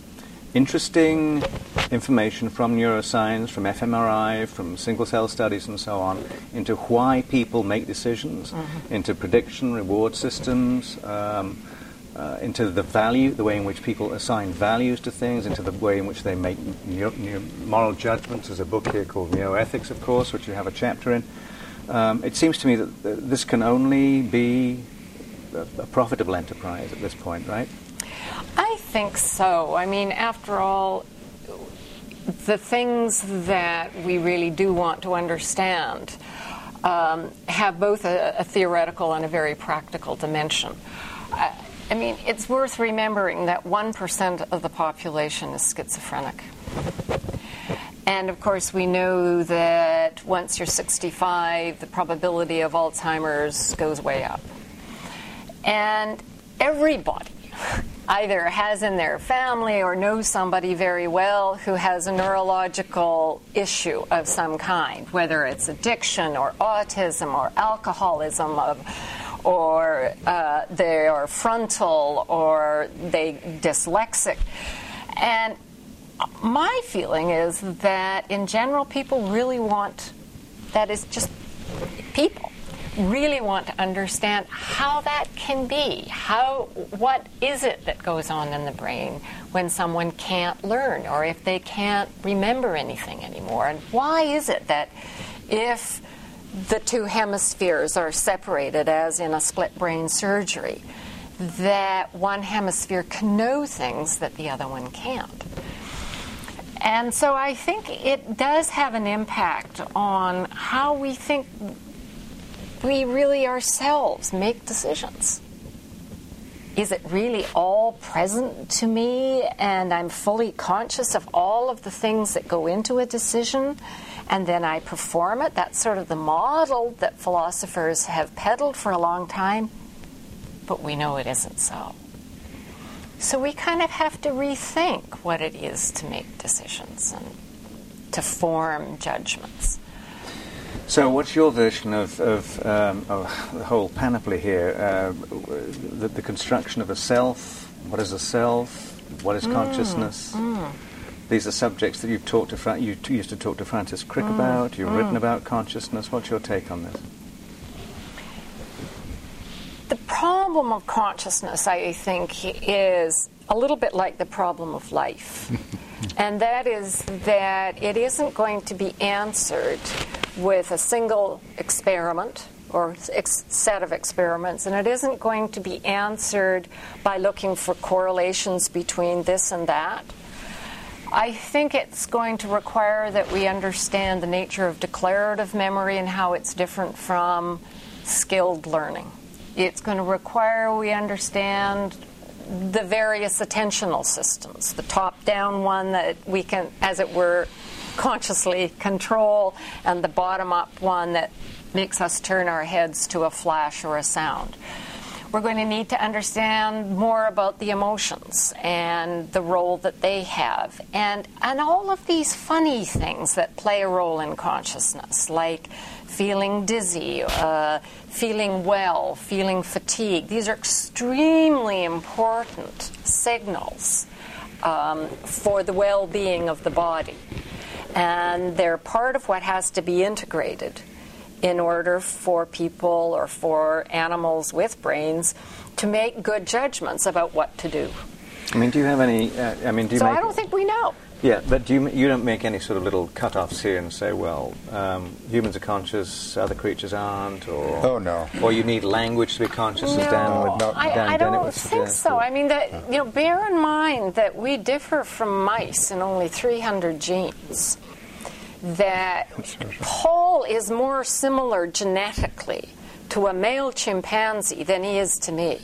interesting information from neuroscience, from fMRI, from single-cell studies and so on, into why people make decisions, mm-hmm. into prediction, reward systems, um, uh, into the value, the way in which people assign values to things, into the way in which they make neo- neo- moral judgments. There's a book here called Neuroethics, of course, which you have a chapter in. Um, it seems to me that th- this can only be a, a profitable enterprise at this point, right? I think so. I mean, after all, the things that we really do want to understand um, have both a, a theoretical and a very practical dimension. Uh, I mean, it's worth remembering that one percent of the population is schizophrenic. And, of course, we know that once you're sixty-five, the probability of Alzheimer's goes way up. And everybody either has in their family or knows somebody very well who has a neurological issue of some kind, whether it's addiction or autism or alcoholism, of, or uh, they are frontal or they dyslexic. And my feeling is that in general people really want, that is just people, really want to understand how that can be. How, what is it that goes on in the brain when someone can't learn, or if they can't remember anything anymore? And why is it that if the two hemispheres are separated, as in a split brain surgery, that one hemisphere can know things that the other one can't? And so I think it does have an impact on how we think we really ourselves make decisions. Is it really all present to me, and I'm fully conscious of all of the things that go into a decision, and then I perform it? That's sort of the model that philosophers have peddled for a long time, but we know it isn't so. So we kind of have to rethink what it is to make decisions and to form judgments. So what's your version of, of, um, of the whole panoply here? Uh, the, the construction of a self, what is a self, what is mm, consciousness? Mm. These are subjects that you've talked to Fra- you t- used to talk to Francis Crick mm, about, you've mm. written about consciousness. What's your take on this? The problem of consciousness, I think, is a little bit like the problem of life. And that is that it isn't going to be answered with a single experiment or ex- set of experiments, and it isn't going to be answered by looking for correlations between this and that. I think it's going to require that we understand the nature of declarative memory and how it's different from skilled learning. It's going to require we understand the various attentional systems, the top-down one that we can, as it were, consciously control, and the bottom-up one that makes us turn our heads to a flash or a sound. We're going to need to understand more about the emotions and the role that they have, and, and all of these funny things that play a role in consciousness, like feeling dizzy, uh, feeling well, feeling fatigued. These are extremely important signals um, for the well-being of the body. And they're part of what has to be integrated in order for people or for animals with brains to make good judgments about what to do. I mean, do you have any... Uh, I mean, do you so make I don't think we know. Yeah, but do you you don't make any sort of little cut-offs here and say, well, um, humans are conscious, other creatures aren't, or oh no, or you need language to be conscious, no, as Dan would not. I, Dan I don't would think so. I mean, that you know, bear in mind that we differ from mice in only three hundred genes. That Paul is more similar genetically to a male chimpanzee than he is to me.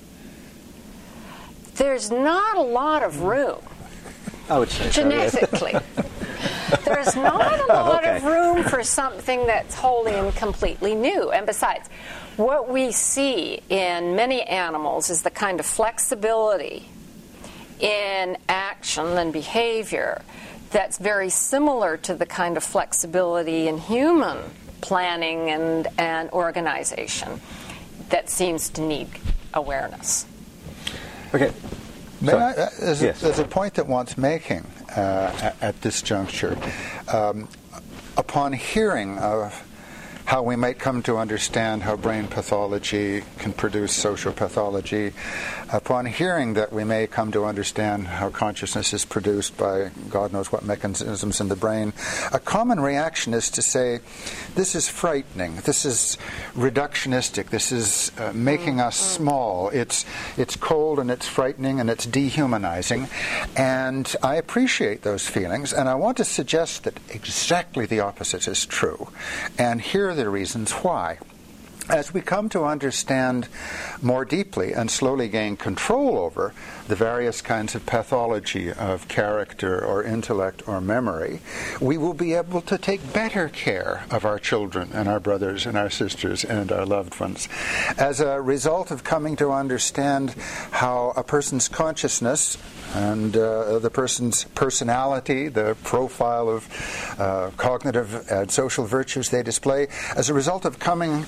There's not a lot of room. I would say genetically. So, yes. There's not a lot okay. of room for something that's wholly and completely new. And besides, what we see in many animals is the kind of flexibility in action and behavior that's very similar to the kind of flexibility in human planning and, and organization that seems to need awareness. Okay. May I, uh, there's, yes. a, there's a point that wants making uh, at, at this juncture. Um, upon hearing of how we might come to understand how brain pathology can produce social pathology, upon hearing that we may come to understand how consciousness is produced by God knows what mechanisms in the brain, a common reaction is to say, this is frightening, this is reductionistic, this is uh, making us small, it's, it's cold and it's frightening and it's dehumanizing. And I appreciate those feelings, and I want to suggest that exactly the opposite is true. And here are the reasons why. As we come to understand more deeply and slowly gain control over the various kinds of pathology of character or intellect or memory, we will be able to take better care of our children and our brothers and our sisters and our loved ones. As a result of coming to understand how a person's consciousness and uh, the person's personality, the profile of uh, cognitive and social virtues they display, as a result of coming to understand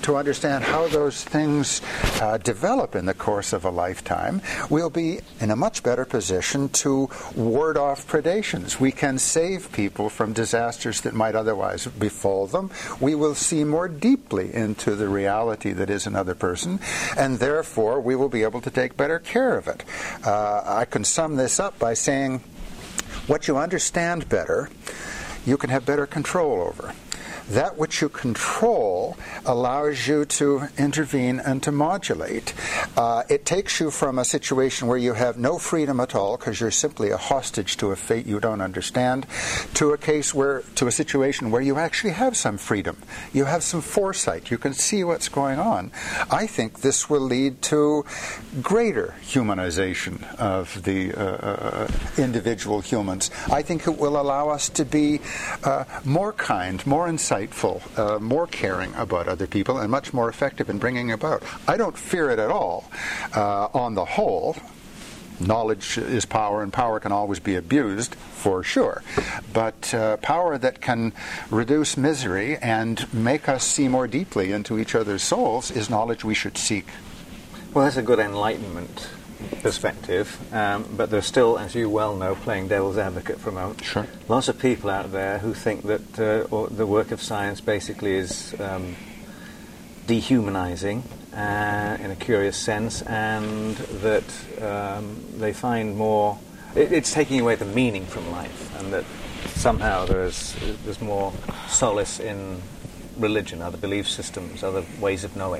understand how those things uh, develop in the course of a lifetime, we'll be in a much better position to ward off predations. We can save people from disasters that might otherwise befall them. We will see more deeply into the reality that is another person, and therefore we will be able to take better care of it. Uh, I can sum this up by saying, what you understand better, you can have better control over. That which you control allows you to intervene and to modulate. Uh, it takes you from a situation where you have no freedom at all because you're simply a hostage to a fate you don't understand, to a case where, to a situation where you actually have some freedom. You have some foresight. You can see what's going on. I think this will lead to greater humanization of the uh, uh, individual humans. I think it will allow us to be uh, more kind, more insightful, Uh, more caring about other people, and much more effective in bringing about. I don't fear it at all. Uh, on the whole, knowledge is power, and power can always be abused, for sure. But uh, power that can reduce misery and make us see more deeply into each other's souls is knowledge we should seek. Well, that's a good enlightenment perspective, um, but there's still, as you well know, playing devil's advocate for a moment, sure. lots of people out there who think that uh, or the work of science basically is um, dehumanizing uh, in a curious sense, and that um, they find more, it, it's taking away the meaning from life, and that somehow there's there's more solace in religion, other belief systems, other ways of knowing.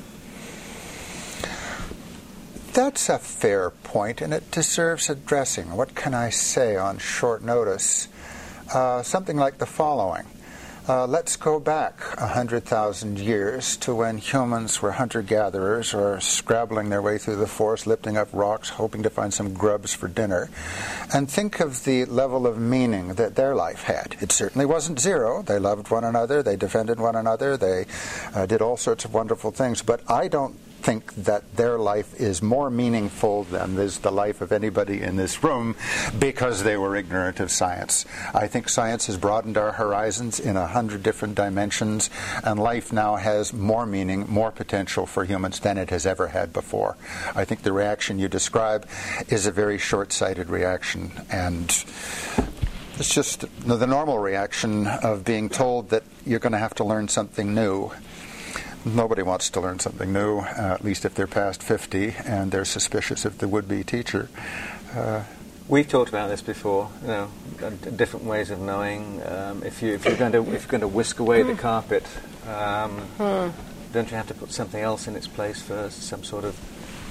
That's a fair point, and it deserves addressing. What can I say on short notice? Uh, something like the following. Uh, let's go back one hundred thousand years to when humans were hunter-gatherers or scrabbling their way through the forest, lifting up rocks, hoping to find some grubs for dinner, and think of the level of meaning that their life had. It certainly wasn't zero. They loved one another, they defended one another, they uh, did all sorts of wonderful things, but I don't think that their life is more meaningful than is the life of anybody in this room because they were ignorant of science. I think science has broadened our horizons in a hundred different dimensions, and life now has more meaning, more potential for humans than it has ever had before. I think the reaction you describe is a very short-sighted reaction, and it's just the normal reaction of being told that you're going to have to learn something new. Nobody wants to learn something new, uh, at least if they're past fifty, and they're suspicious of the would-be teacher. Uh, We've talked about this before, you know, different ways of knowing. Um, if, you, if you're going to if you're going to whisk away the carpet, um, hmm. don't you have to put something else in its place first, some sort of...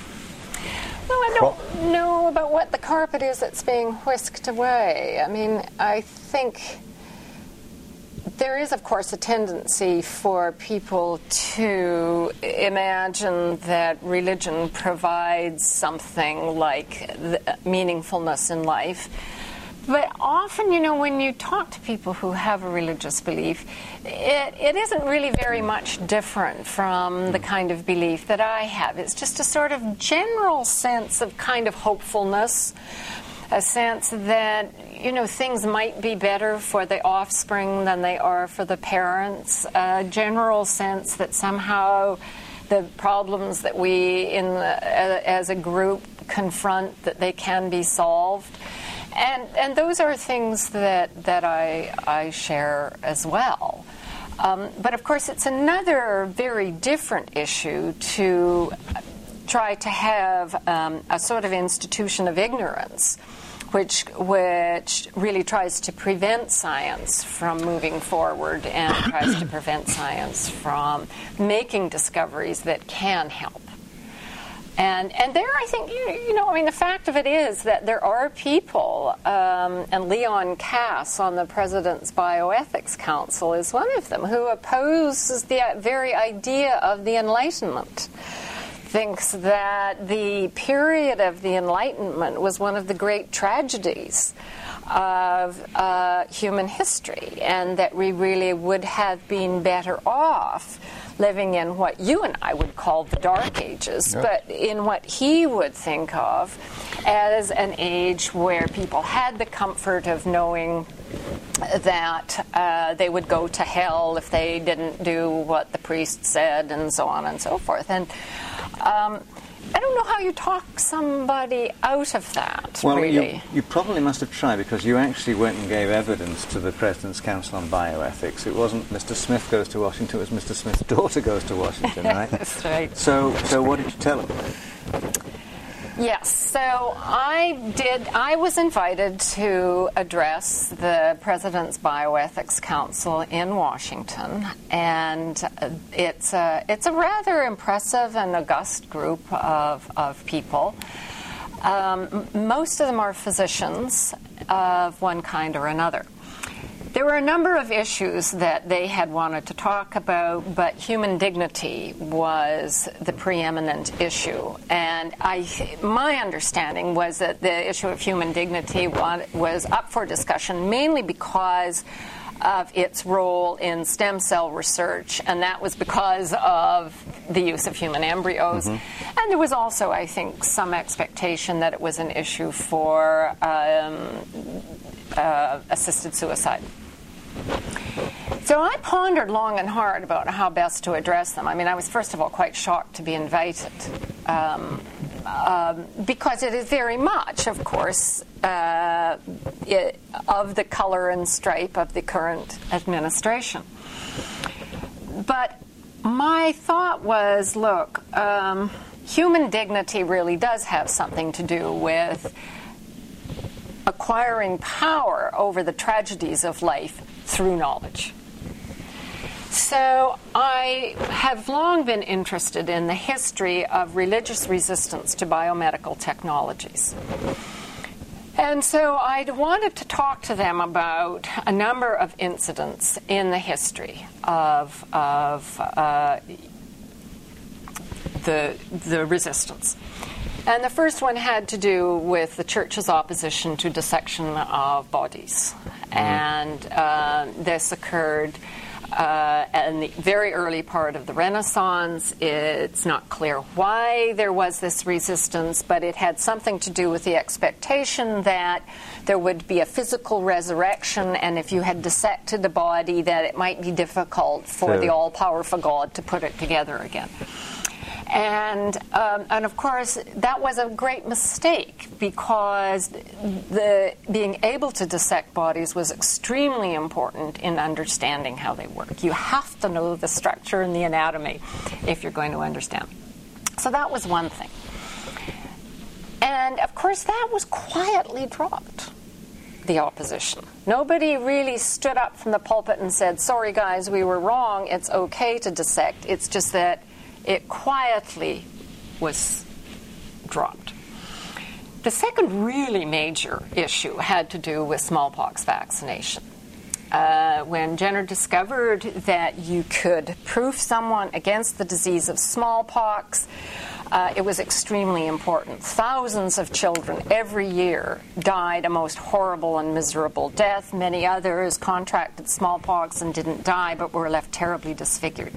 No, I don't know about what the carpet is that's being whisked away. I mean, I think... There is, of course, a tendency for people to imagine that religion provides something like the meaningfulness in life. But often, you know, when you talk to people who have a religious belief, it, it isn't really very much different from the kind of belief that I have. It's just a sort of general sense of kind of hopefulness, a sense that, you know, things might be better for the offspring than they are for the parents, a general sense that somehow the problems that we in the, as a group confront, that they can be solved. And and those are things that, that I, I share as well. Um, but of course it's another very different issue to try to have um, a sort of institution of ignorance which which really tries to prevent science from moving forward and tries to prevent science from making discoveries that can help. And and there, I think, you, you know, I mean, the fact of it is that there are people, um, and Leon Kass on the President's Bioethics Council is one of them, who opposes the very idea of the Enlightenment. Thinks that the period of the Enlightenment was one of the great tragedies of uh, human history, and that we really would have been better off living in what you and I would call the Dark Ages, yeah. but in what he would think of as an age where people had the comfort of knowing that uh, they would go to hell if they didn't do what the priest said, and so on and so forth. And um, I don't know how you talk somebody out of that, well, really. You, you probably must have tried, because you actually went and gave evidence to the President's Council on Bioethics. It wasn't Mister Smith goes to Washington, it was Mister Smith's daughter goes to Washington, right? That's right. So, so what did you tell him? Yes, so I did. I was invited to address the President's Bioethics Council in Washington, and it's a it's a rather impressive and august group of of people. Um, most of them are physicians of one kind or another. There were a number of issues that they had wanted to talk about, but human dignity was the preeminent issue. And I, my understanding was that the issue of human dignity was up for discussion mainly because of its role in stem cell research, and that was because of the use of human embryos. Mm-hmm. And there was also, I think, some expectation that it was an issue for um, uh, assisted suicide. So I pondered long and hard about how best to address them. I mean, I was first of all quite shocked to be invited, um, um, because it is very much, of course, uh, it, of the color and stripe of the current administration. But my thought was, look, um, human dignity really does have something to do with acquiring power over the tragedies of life through knowledge. So I have long been interested in the history of religious resistance to biomedical technologies. And so I wanted to talk to them about a number of incidents in the history of, of uh, the, the resistance. And the first one had to do with the Church's opposition to dissection of bodies. Mm-hmm. And uh, this occurred uh, in the very early part of the Renaissance. It's not clear why there was this resistance, but it had something to do with the expectation that there would be a physical resurrection, and if you had dissected the body, that it might be difficult for so. the all-powerful God to put it together again. And, um, and of course, that was a great mistake, because the being able to dissect bodies was extremely important in understanding how they work. You have to know the structure and the anatomy if you're going to understand. So that was one thing. And, of course, that was quietly dropped, the opposition. Nobody really stood up from the pulpit and said, sorry, guys, we were wrong. It's okay to dissect. It's just that it quietly was dropped. The second really major issue had to do with smallpox vaccination. Uh, when Jenner discovered that you could proof someone against the disease of smallpox, uh, it was extremely important. Thousands of children every year died a most horrible and miserable death. Many others contracted smallpox and didn't die, but were left terribly disfigured.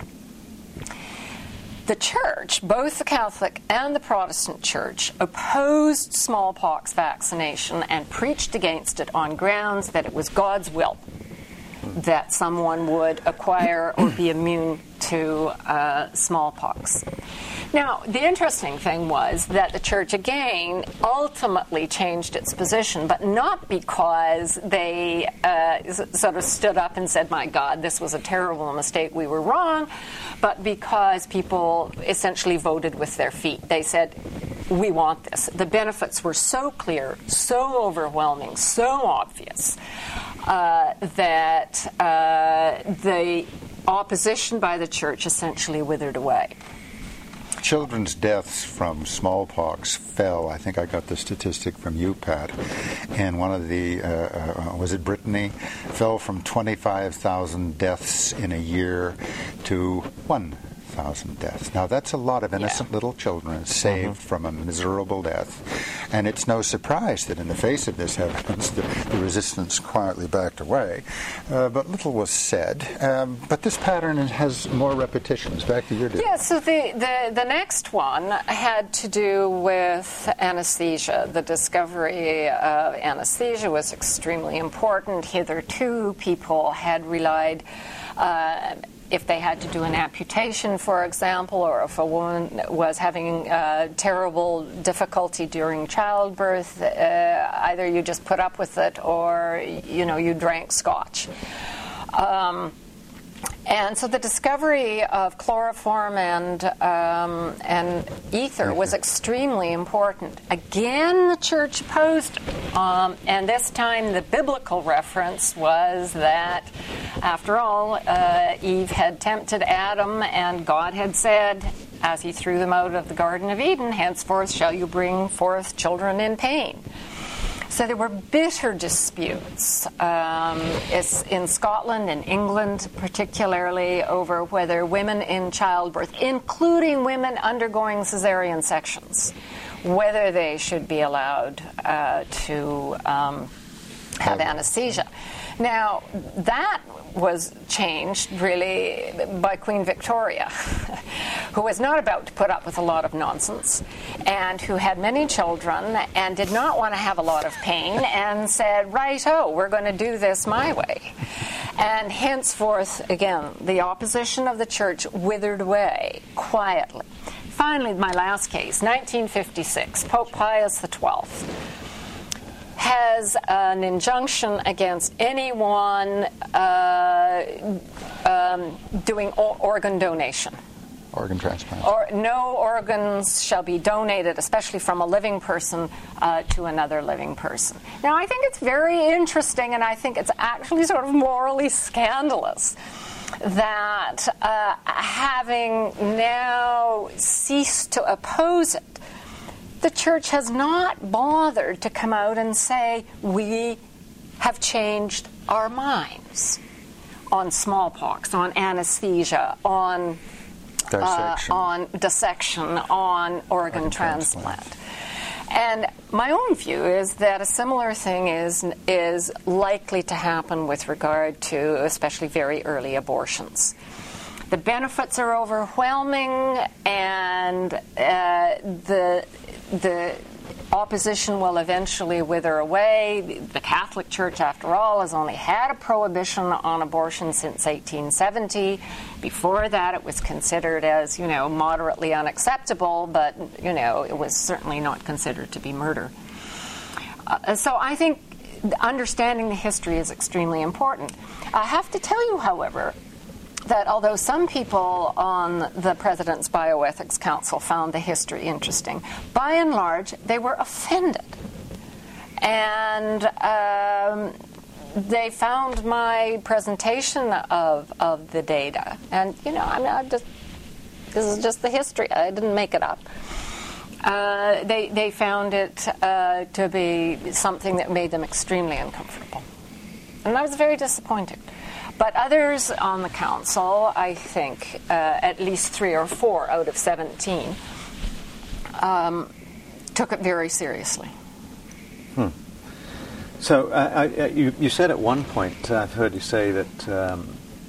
The Church, both the Catholic and the Protestant Church, opposed smallpox vaccination and preached against it on grounds that it was God's will that someone would acquire or be immune to uh, smallpox. Now, the interesting thing was that the Church, again, ultimately changed its position, but not because they uh, sort of stood up and said, my God, this was a terrible mistake, we were wrong, but because people essentially voted with their feet. They said, we want this. The benefits were so clear, so overwhelming, so obvious, uh, that uh, the opposition by the Church essentially withered away. Children's deaths from smallpox fell. I think I got the statistic from you, Pat. And one of the, uh, uh, was it Brittany, fell from twenty-five thousand deaths in a year to one thousand deaths. Now, that's a lot of innocent Yeah. little children saved mm-hmm. from a miserable death. And it's no surprise that in the face of this evidence, the, the resistance quietly backed away. Uh, but little was said. Um, but this pattern has more repetitions. Back to your day. Yeah, so the, the, the next one had to do with anesthesia. The discovery of anesthesia was extremely important. Hitherto, people had relied, uh, if they had to do an amputation, for example, or if a woman was having uh, terrible difficulty during childbirth, uh, either you just put up with it or, you know, you drank scotch. Um, And so the discovery of chloroform and um, and ether was extremely important. Again, the church opposed it. Um, and this time the biblical reference was that, after all, uh, Eve had tempted Adam, and God had said, as he threw them out of the Garden of Eden, henceforth shall you bring forth children in pain. So there were bitter disputes um, in Scotland and England particularly over whether women in childbirth, including women undergoing cesarean sections, whether they should be allowed uh, to um, have anesthesia. Now, that was changed, really, by Queen Victoria, who was not about to put up with a lot of nonsense, and who had many children and did not want to have a lot of pain, and said, right-o, we're going to do this my way. And henceforth, again, the opposition of the church withered away quietly. Finally, my last case, nineteen fifty-six, Pope Pius the twelfth. Has an injunction against anyone uh, um, doing o- organ donation. Organ transplant. Or no organs shall be donated, especially from a living person, uh, to another living person. Now, I think it's very interesting, and I think it's actually sort of morally scandalous that uh, having now ceased to oppose it, the church has not bothered to come out and say, we have changed our minds on smallpox, on anesthesia, on dissection, uh, on, dissection, on organ, organ transplant. transplant. And my own view is that a similar thing is, is likely to happen with regard to especially very early abortions. The benefits are overwhelming, and uh, the the opposition will eventually wither away. The Catholic Church, after all, has only had a prohibition on abortion since eighteen seventy. Before that, it was considered as, you know, moderately unacceptable, but, you know, it was certainly not considered to be murder. Uh, so I think understanding the history is extremely important. I have to tell you, however, that although some people on the President's Bioethics Council found the history interesting, by and large, they were offended. And um, they found my presentation of, of the data. And, you know, I'm not just, this is just the history. I didn't make it up. Uh, they, they found it uh, to be something that made them extremely uncomfortable. And I was very disappointed. But others on the council, I think, uh, at least three or four out of seventeen, um, took it very seriously. Hmm. So uh, I, you, you said at one point, uh, I've heard you say that um,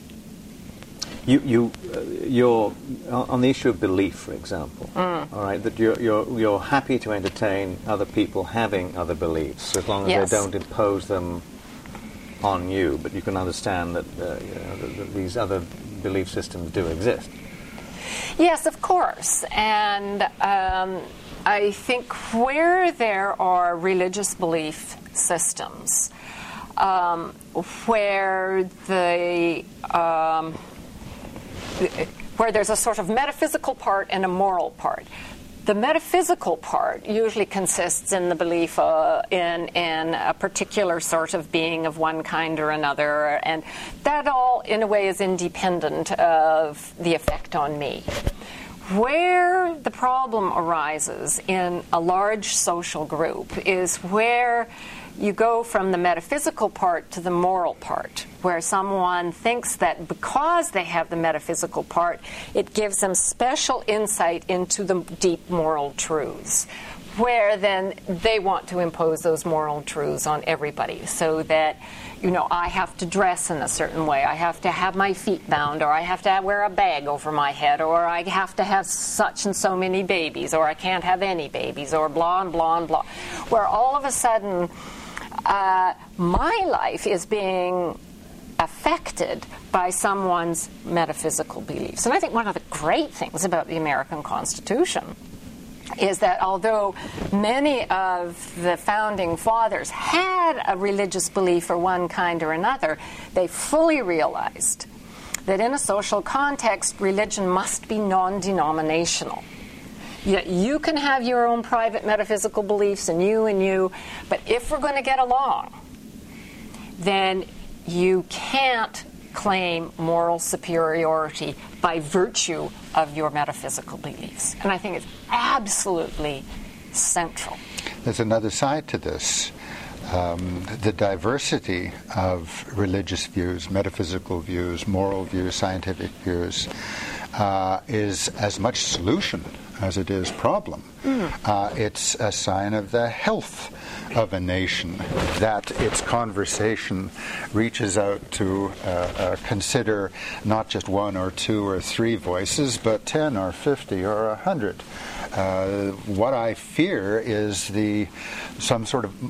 you, you, uh, you're, on the issue of belief, for example, mm. all right, that you're, you're, you're happy to entertain other people having other beliefs, as long as yes. they don't impose them on you, but you can understand that, uh, you know, that, that these other belief systems do exist. Yes, of course. And um, I think where there are religious belief systems, um, where the um, where there's a sort of metaphysical part and a moral part. The metaphysical part usually consists in the belief uh, in, in a particular sort of being of one kind or another, and that all, in a way, is independent of the effect on me. Where the problem arises in a large social group is where you go from the metaphysical part to the moral part, where someone thinks that because they have the metaphysical part, it gives them special insight into the deep moral truths, where then they want to impose those moral truths on everybody, so that, you know, I have to dress in a certain way, I have to have my feet bound, or I have to wear a bag over my head, or I have to have such and so many babies, or I can't have any babies, or blah and blah and blah, where all of a sudden uh, my life is being affected by someone's metaphysical beliefs. And I think one of the great things about the American Constitution is that although many of the founding fathers had a religious belief of one kind or another, they fully realized that in a social context, religion must be non-denominational. Yet you can have your own private metaphysical beliefs, and you and you, but if we're going to get along, then you can't claim moral superiority by virtue of your metaphysical beliefs. And I think it's absolutely central. There's another side to this. Um, the diversity of religious views, metaphysical views, moral views, scientific views, uh, is as much solution as it is problem. Mm. Uh, it's a sign of the health of a nation that its conversation reaches out to uh, uh, consider not just one or two or three voices, but ten or fifty or a hundred. Uh, what I fear is the some sort of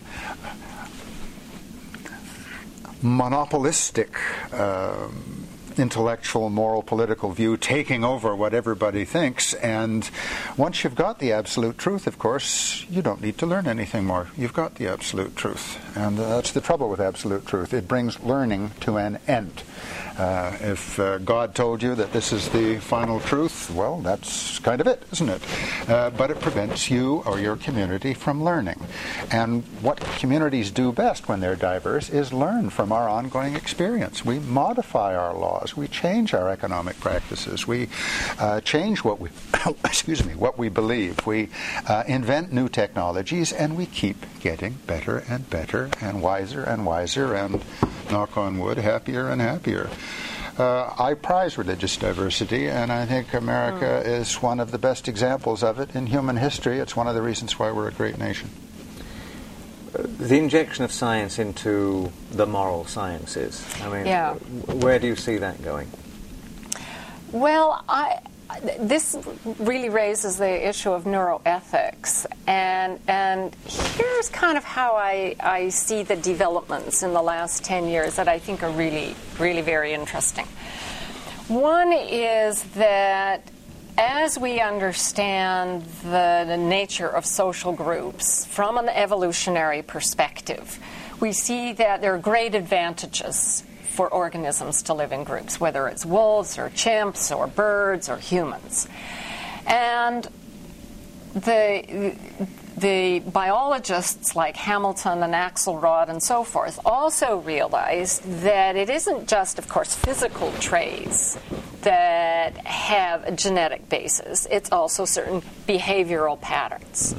monopolistic uh, intellectual, moral, political view taking over what everybody thinks, and once you've got the absolute truth, of course, you don't need to learn anything more. You've got the absolute truth, and uh, that's the trouble with absolute truth. It brings learning to an end. Uh, if uh, God told you that this is the final truth, well, that's kind of it, isn't it? Uh, but it prevents you or your community from learning. And what communities do best when they're diverse is learn from our ongoing experience. We modify our laws. We change our economic practices. We uh, change what we, excuse me, what we believe. We uh, invent new technologies, and we keep getting better and better and wiser and wiser and, knock on wood, happier and happier. Uh, I prize religious diversity, and I think America mm. is one of the best examples of it in human history. It's one of the reasons why we're a great nation. Uh, the injection of science into the moral sciences, I mean, yeah. where do you see that going? Well, I... This really raises the issue of neuroethics, and and here's kind of how I, I see the developments in the last ten years that I think are really, really very interesting. One is that as we understand the, the nature of social groups from an evolutionary perspective, we see that there are great advantages for organisms to live in groups, whether it's wolves or chimps or birds or humans. And the the biologists like Hamilton and Axelrod and so forth also realized that it isn't just, of course, physical traits that have a genetic basis. It's also certain behavioral patterns.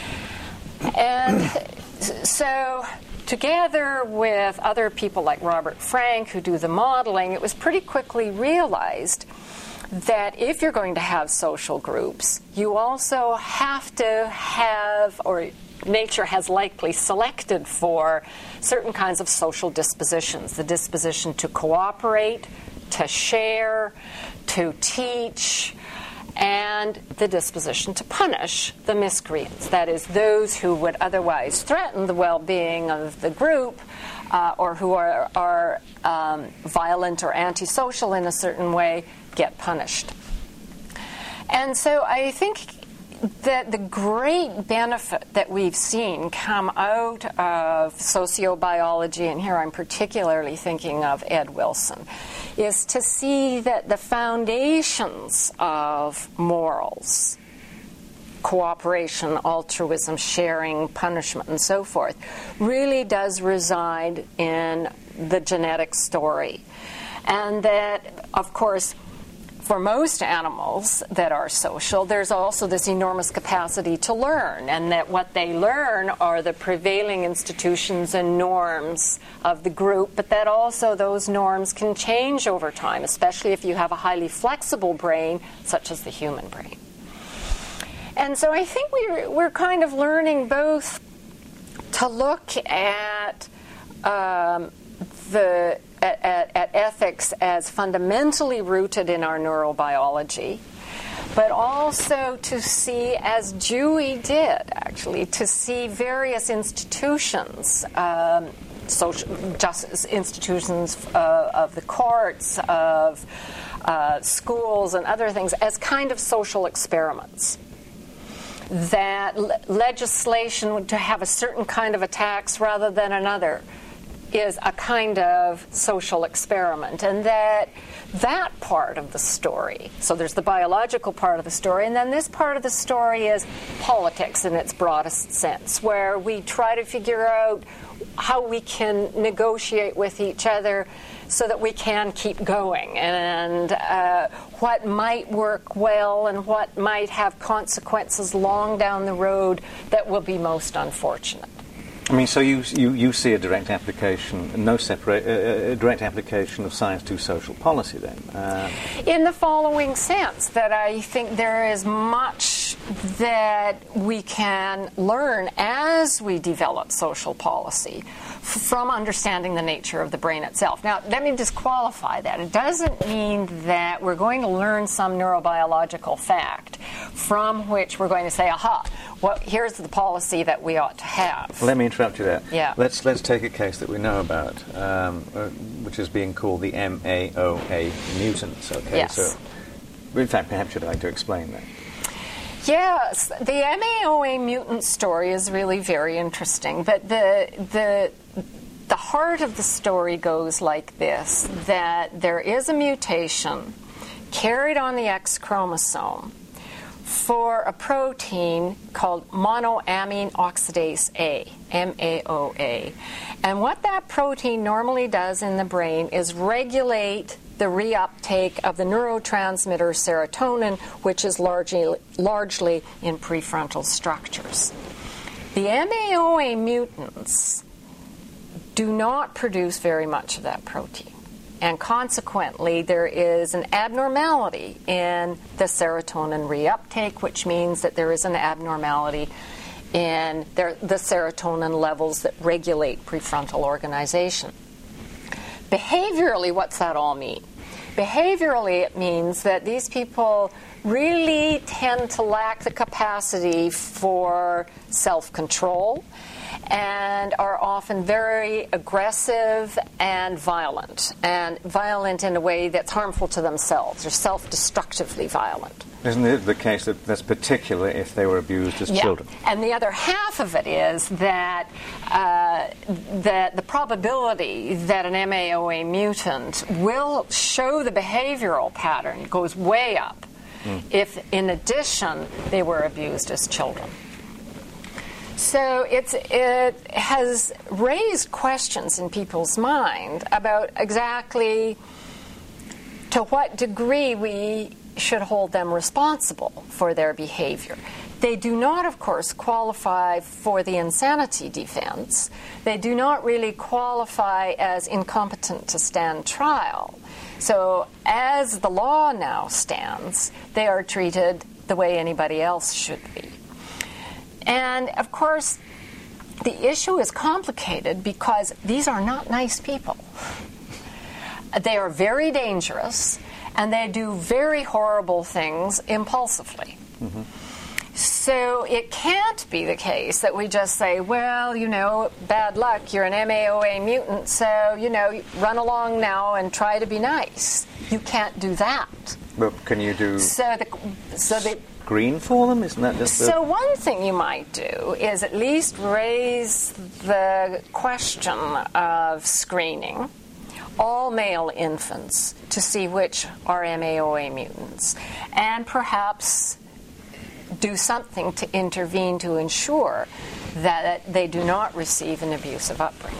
And so together with other people like Robert Frank, who do the modeling, it was pretty quickly realized that if you're going to have social groups, you also have to have, or nature has likely selected for, certain kinds of social dispositions. The disposition to cooperate, to share, to teach, and the disposition to punish the miscreants, that is, those who would otherwise threaten the well-being of the group uh, or who are, are um, violent or antisocial in a certain way, get punished. And so I think that the great benefit that we've seen come out of sociobiology, and here I'm particularly thinking of Ed Wilson, is to see that the foundations of morals, cooperation, altruism, sharing, punishment, and so forth, really does reside in the genetic story. And that, of course, for most animals that are social, there's also this enormous capacity to learn, and that what they learn are the prevailing institutions and norms of the group, but that also those norms can change over time, especially if you have a highly flexible brain, such as the human brain. And so I think we're, we're kind of learning both to look at um, the At, at, at ethics as fundamentally rooted in our neurobiology, but also to see, as Dewey did, actually, to see various institutions, um, social justice institutions uh, of the courts, of uh, schools, and other things as kind of social experiments. That le- legislation to have a certain kind of a tax rather than another is a kind of social experiment, and that that part of the story, so there's the biological part of the story, and then this part of the story is politics in its broadest sense, where we try to figure out how we can negotiate with each other so that we can keep going, and uh, what might work well and what might have consequences long down the road that will be most unfortunate. I mean, so you you, you see a direct application, no separate, uh, a direct application of science to social policy, then? Uh, In the following sense, that I think there is much that we can learn as we develop social policy from understanding the nature of the brain itself. Now, let me just qualify that. It doesn't mean that we're going to learn some neurobiological fact from which we're going to say, aha, well, here's the policy that we ought to have. Let me interrupt you there. Yeah. Let's let's take a case that we know about, um, uh, which is being called the M A O A mutants. Okay. Yes. So, in fact, perhaps you'd like to explain that. Yes, the M A O A mutant story is really very interesting, but the the the heart of the story goes like this: that there is a mutation carried on the X chromosome for a protein called monoamine oxidase A, M A O A. And what that protein normally does in the brain is regulate the reuptake of the neurotransmitter serotonin, which is largely, largely in prefrontal structures. The M A O A mutants do not produce very much of that protein. And consequently, there is an abnormality in the serotonin reuptake, which means that there is an abnormality in the, the serotonin levels that regulate prefrontal organization. Behaviorally, what's that all mean? Behaviorally, it means that these people really tend to lack the capacity for self-control and are often very aggressive and violent, and violent in a way that's harmful to themselves, or self-destructively violent. Isn't it the case that that's particular if they were abused as yeah. children? And the other half of it is that uh, that the probability that an M A O A mutant will show the behavioral pattern goes way up mm. if, in addition, they were abused as children. So it's, it has raised questions in people's mind about exactly to what degree we should hold them responsible for their behavior. They do not, of course, qualify for the insanity defense. They do not really qualify as incompetent to stand trial. So as the law now stands, they are treated the way anybody else should be. And, of course, the issue is complicated because these are not nice people. They are very dangerous, and they do very horrible things impulsively. Mm-hmm. So it can't be the case that we just say, well, you know, bad luck, you're an M A O A mutant, so, you know, run along now and try to be nice. You can't do that. But can you do... So the... So the Green for them? Isn't that just the... So one thing you might do is at least raise the question of screening all male infants to see which are M A O A mutants, and perhaps do something to intervene to ensure that they do not receive an abusive upbringing.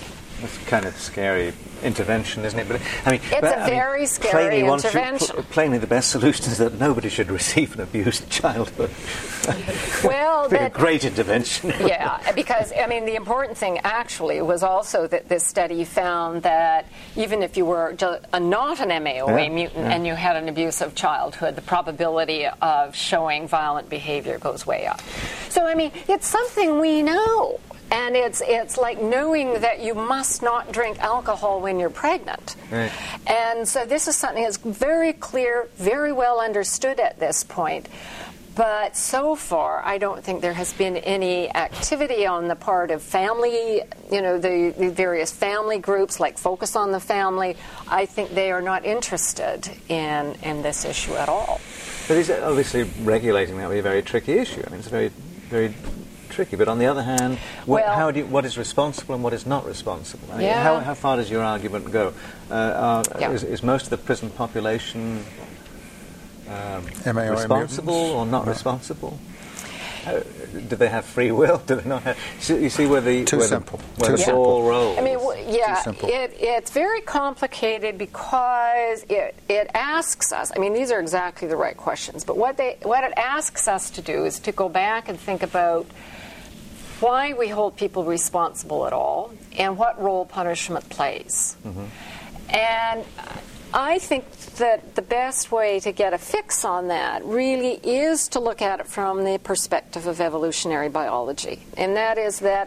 That's kind of scary intervention, isn't it? But I mean, it's but, a I very mean, scary plainly, intervention. Should, plainly, the best solution is that nobody should receive an abused childhood. Well, that, that, a great intervention. Yeah, because I mean, the important thing actually was also that this study found that even if you were just a, not an M A O A yeah, mutant yeah. and you had an abusive childhood, the probability of showing violent behavior goes way up. So I mean, it's something we know. And it's it's like knowing that you must not drink alcohol when you're pregnant. Right. And so this is something that's very clear, very well understood at this point. But so far, I don't think there has been any activity on the part of family, you know, the, the various family groups like Focus on the Family. I think they are not interested in, in this issue at all. But is it obviously regulating that would be a very tricky issue? I mean, it's very, very tricky. But on the other hand, what, well, how do you, what is responsible and what is not responsible? I mean, yeah. how, how far does your argument go? Uh, are, yeah. is, is most of the prison population um, M A O A responsible mutants? or not No. responsible? Uh, do they have free will? Do they not have? So you see where the Too where simple. The, where Too the simple. ball rolls. I mean, w- yeah, Too simple. it, it's very complicated because it, it asks us, I mean, these are exactly the right questions, but what, they, what it asks us to do is to go back and think about why we hold people responsible at all and what role punishment plays. Mm-hmm. And I think that the best way to get a fix on that really is to look at it from the perspective of evolutionary biology. And that is that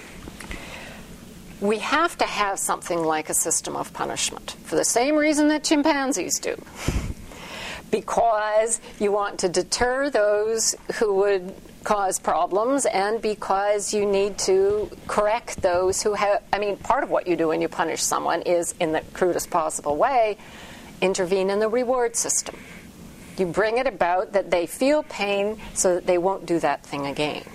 we have to have something like a system of punishment for the same reason that chimpanzees do. Because you want to deter those who would cause problems, and because you need to correct those who have, I mean, part of what you do when you punish someone is, in the crudest possible way, intervene in the reward system. You bring it about that they feel pain so that they won't do that thing again.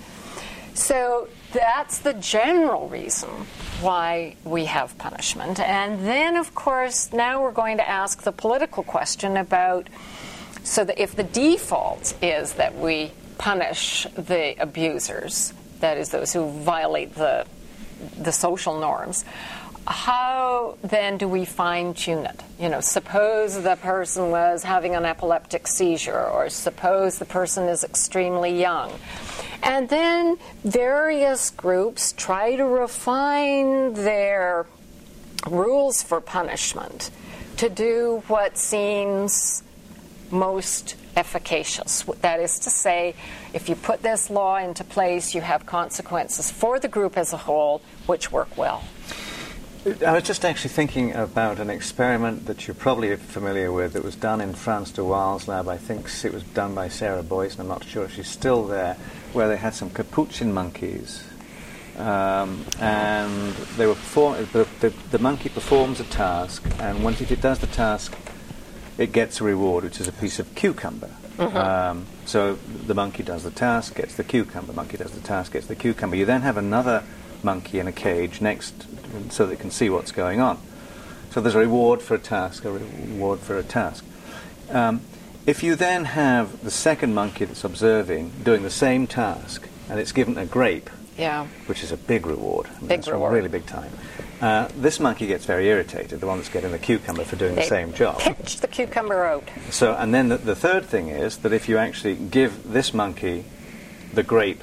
So that's the general reason why we have punishment. And then, of course, now we're going to ask the political question about, so that if the default is that we punish the abusers, that is those who violate the the social norms, how then do we fine-tune it? You know, suppose the person was having an epileptic seizure, or suppose the person is extremely young. And then various groups try to refine their rules for punishment to do what seems most efficacious. That is to say, if you put this law into place, you have consequences for the group as a whole, which work well. I was just actually thinking about an experiment that you're probably familiar with that was done in France de Waal's lab. I think it was done by Sarah Boyce, and I'm not sure if she's still there, where they had some capuchin monkeys. Um, and they were perform- the, the, the monkey performs a task, and once it does the task, it gets a reward, which is a piece of cucumber. Mm-hmm. Um, so the monkey does the task, gets the cucumber. Monkey does the task, gets the cucumber. You then have another monkey in a cage next, so they can see what's going on. So there's a reward for a task, a reward for a task. Um, if you then have the second monkey that's observing doing the same task, and it's given a grape, yeah, which is a big reward, I mean, big it's reward, really big time. Uh, this monkey gets very irritated, the one that's getting the cucumber, for doing they the same job. Pitch the cucumber out. So, and then the, the third thing is that if you actually give this monkey the grape,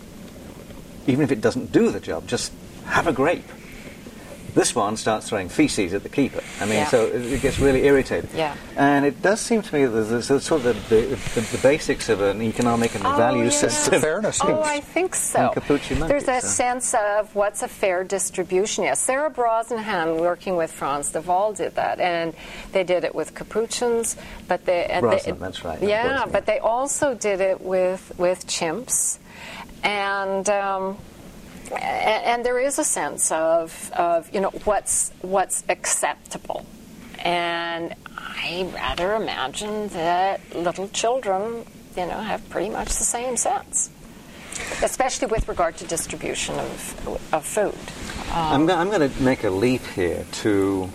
even if it doesn't do the job, just have a grape, this one starts throwing feces at the keeper. I mean, yeah. so it, it gets really irritated. Yeah. And it does seem to me that there's, there's sort of the, the, the basics of an economic and a Oh, value yeah. system. Fairness. Oh, I think so. And capuchin monkeys, There's a so. sense of what's a fair distribution. Yes, Sarah Brosnahan, working with Frans de Waal, did that, and they did it with capuchins, but they, and they Brosnan, that's right. Yeah, Brosnan. but they also did it with with chimps, and. Um, And, and there is a sense of, of, you know, what's what's acceptable. And I rather imagine that little children, you know, have pretty much the same sense, especially with regard to distribution of, of food. Um, I'm, go- I'm going to make a leap here to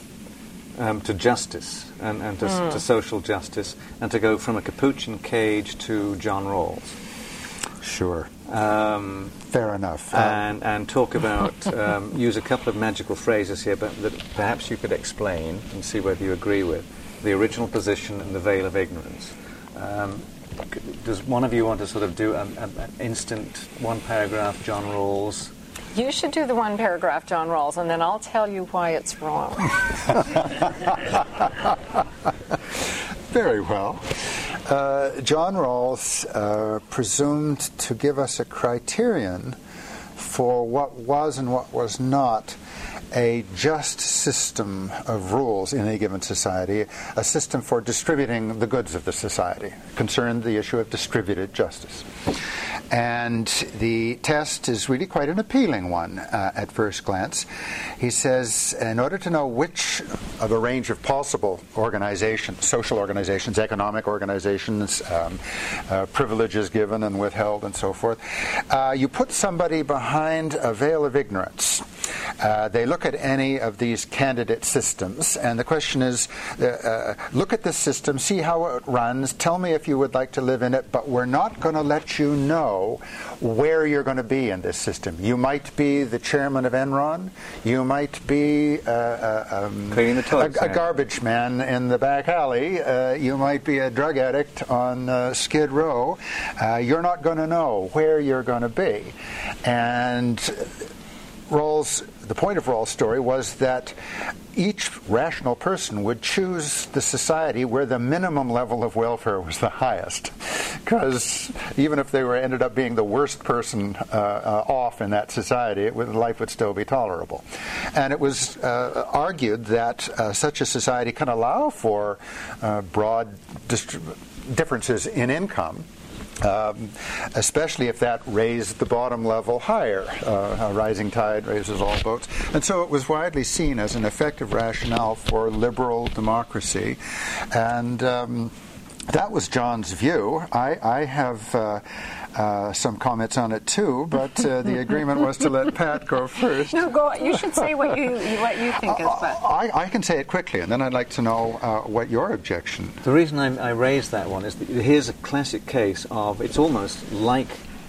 um, to justice and, and to, mm. to social justice, and to go from a capuchin cage to John Rawls. Sure. Um, Fair enough. And, and talk about, um, use a couple of magical phrases here, but that perhaps you could explain and see whether you agree with. The original position and the veil of ignorance. Um, does one of you want to sort of do an, an instant one paragraph John Rawls? You should do the one paragraph John Rawls, and then I'll tell you why it's wrong. Very well. Uh, John Rawls uh, presumed to give us a criterion for what was and what was not a just system of rules in a given society, a system for distributing the goods of the society, concerned the issue of distributed justice. And the test is really quite an appealing one uh, at first glance. He says, in order to know which of a range of possible organizations, social organizations, economic organizations, um, uh, privileges given and withheld and so forth, uh, you put somebody behind a veil of ignorance. Uh, they look at any of these candidate systems, and the question is, uh, uh, look at this system, see how it runs, tell me if you would like to live in it, but we're not going to let you know where you're going to be in this system. You might be the chairman of Enron, you might be uh, uh, um, cleaning the toilets, a, a garbage man in the back alley, uh, you might be a drug addict on uh, Skid Row. Uh, you're not going to know where you're going to be. And Rawls, the point of Rawls' story was that each rational person would choose the society where the minimum level of welfare was the highest, because even if they were ended up being the worst person uh, uh, off in that society, it would, life would still be tolerable. And it was uh, argued that uh, such a society can allow for uh, broad distri- differences in income. Um, especially if that raised the bottom level higher. Uh, a rising tide raises all boats. And so it was widely seen as an effective rationale for liberal democracy. And um, that was John's view. I, I have uh, uh, some comments on it too, but uh, the agreement was to let Pat go first. No, go. You should say what you what you think is best. I, I can say it quickly, and then I'd like to know uh, what your objection. The reason I, I raised that one is that here's a classic case of it's almost like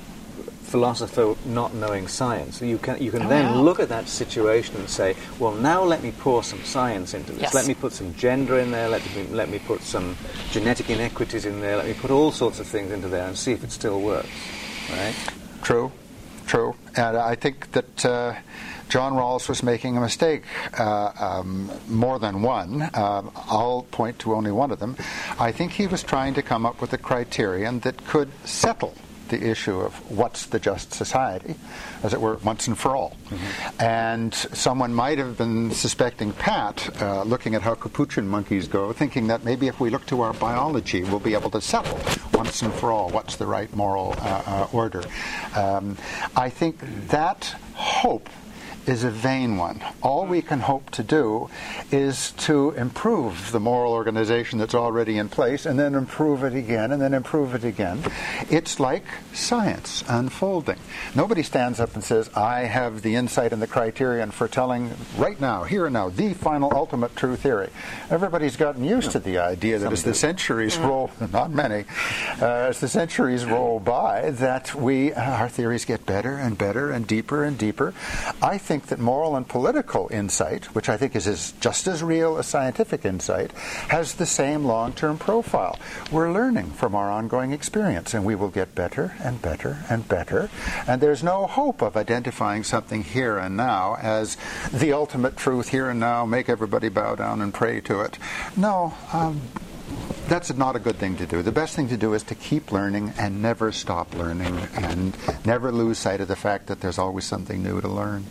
philosopher not knowing science. You can you can oh, then yeah. look at that situation and say, well, now let me pour some science into this. Yes. Let me put some gender in there. Let me let me put some genetic inequities in there. Let me put all sorts of things into there and see if it still works. Right? True, true. And I think that uh, John Rawls was making a mistake, uh, um, more than one. Um, I'll point to only one of them. I think he was trying to come up with a criterion that could settle the issue of what's the just society, as it were, once and for all. Mm-hmm. And someone might have been suspecting Pat, uh, looking at how capuchin monkeys go, thinking that maybe if we look to our biology, we'll be able to settle once and for all what's the right moral uh, uh, order. Um, I think that hope is a vain one. All we can hope to do is to improve the moral organization that's already in place, and then improve it again, and then improve it again. It's like science unfolding. Nobody stands up and says, I have the insight and the criterion for telling right now, here and now, the final ultimate true theory. Everybody's gotten used to the idea that as the centuries roll, not many, uh, as the centuries roll by, that we, uh, our theories get better and better and deeper and deeper. I think think that moral and political insight, which I think is as, just as real as scientific insight, has the same long-term profile. We're learning from our ongoing experience, and we will get better and better and better. And there's no hope of identifying something here and now as the ultimate truth here and now, make everybody bow down and pray to it. No, um, that's not a good thing to do. The best thing to do is to keep learning and never stop learning and never lose sight of the fact that there's always something new to learn.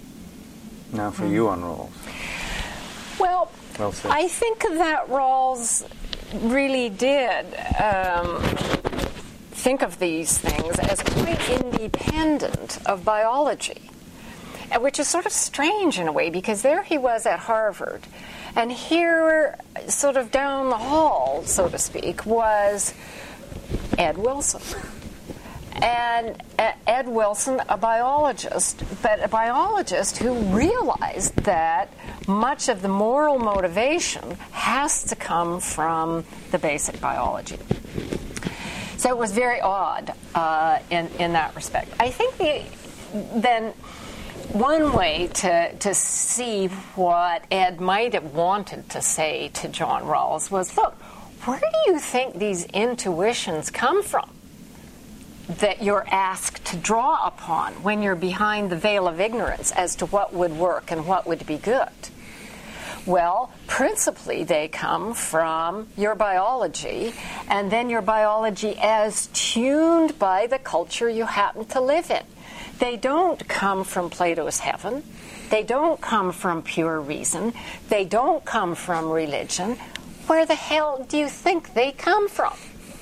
Now for mm. you on Rawls. Well, well I think that Rawls really did um, think of these things as quite independent of biology, which is sort of strange in a way, because there he was at Harvard, and here, sort of down the hall, so to speak, was Ed Wilson. And Ed Wilson, a biologist, but a biologist who realized that much of the moral motivation has to come from the basic biology. So it was very odd uh, in, in that respect. I think the, then one way to, to see what Ed might have wanted to say to John Rawls was, look, where do you think these intuitions come from that you're asked to draw upon when you're behind the veil of ignorance as to what would work and what would be good? Well, principally they come from your biology, and then your biology as tuned by the culture you happen to live in. They don't come from Plato's heaven. They don't come from pure reason. They don't come from religion. Where the hell do you think they come from?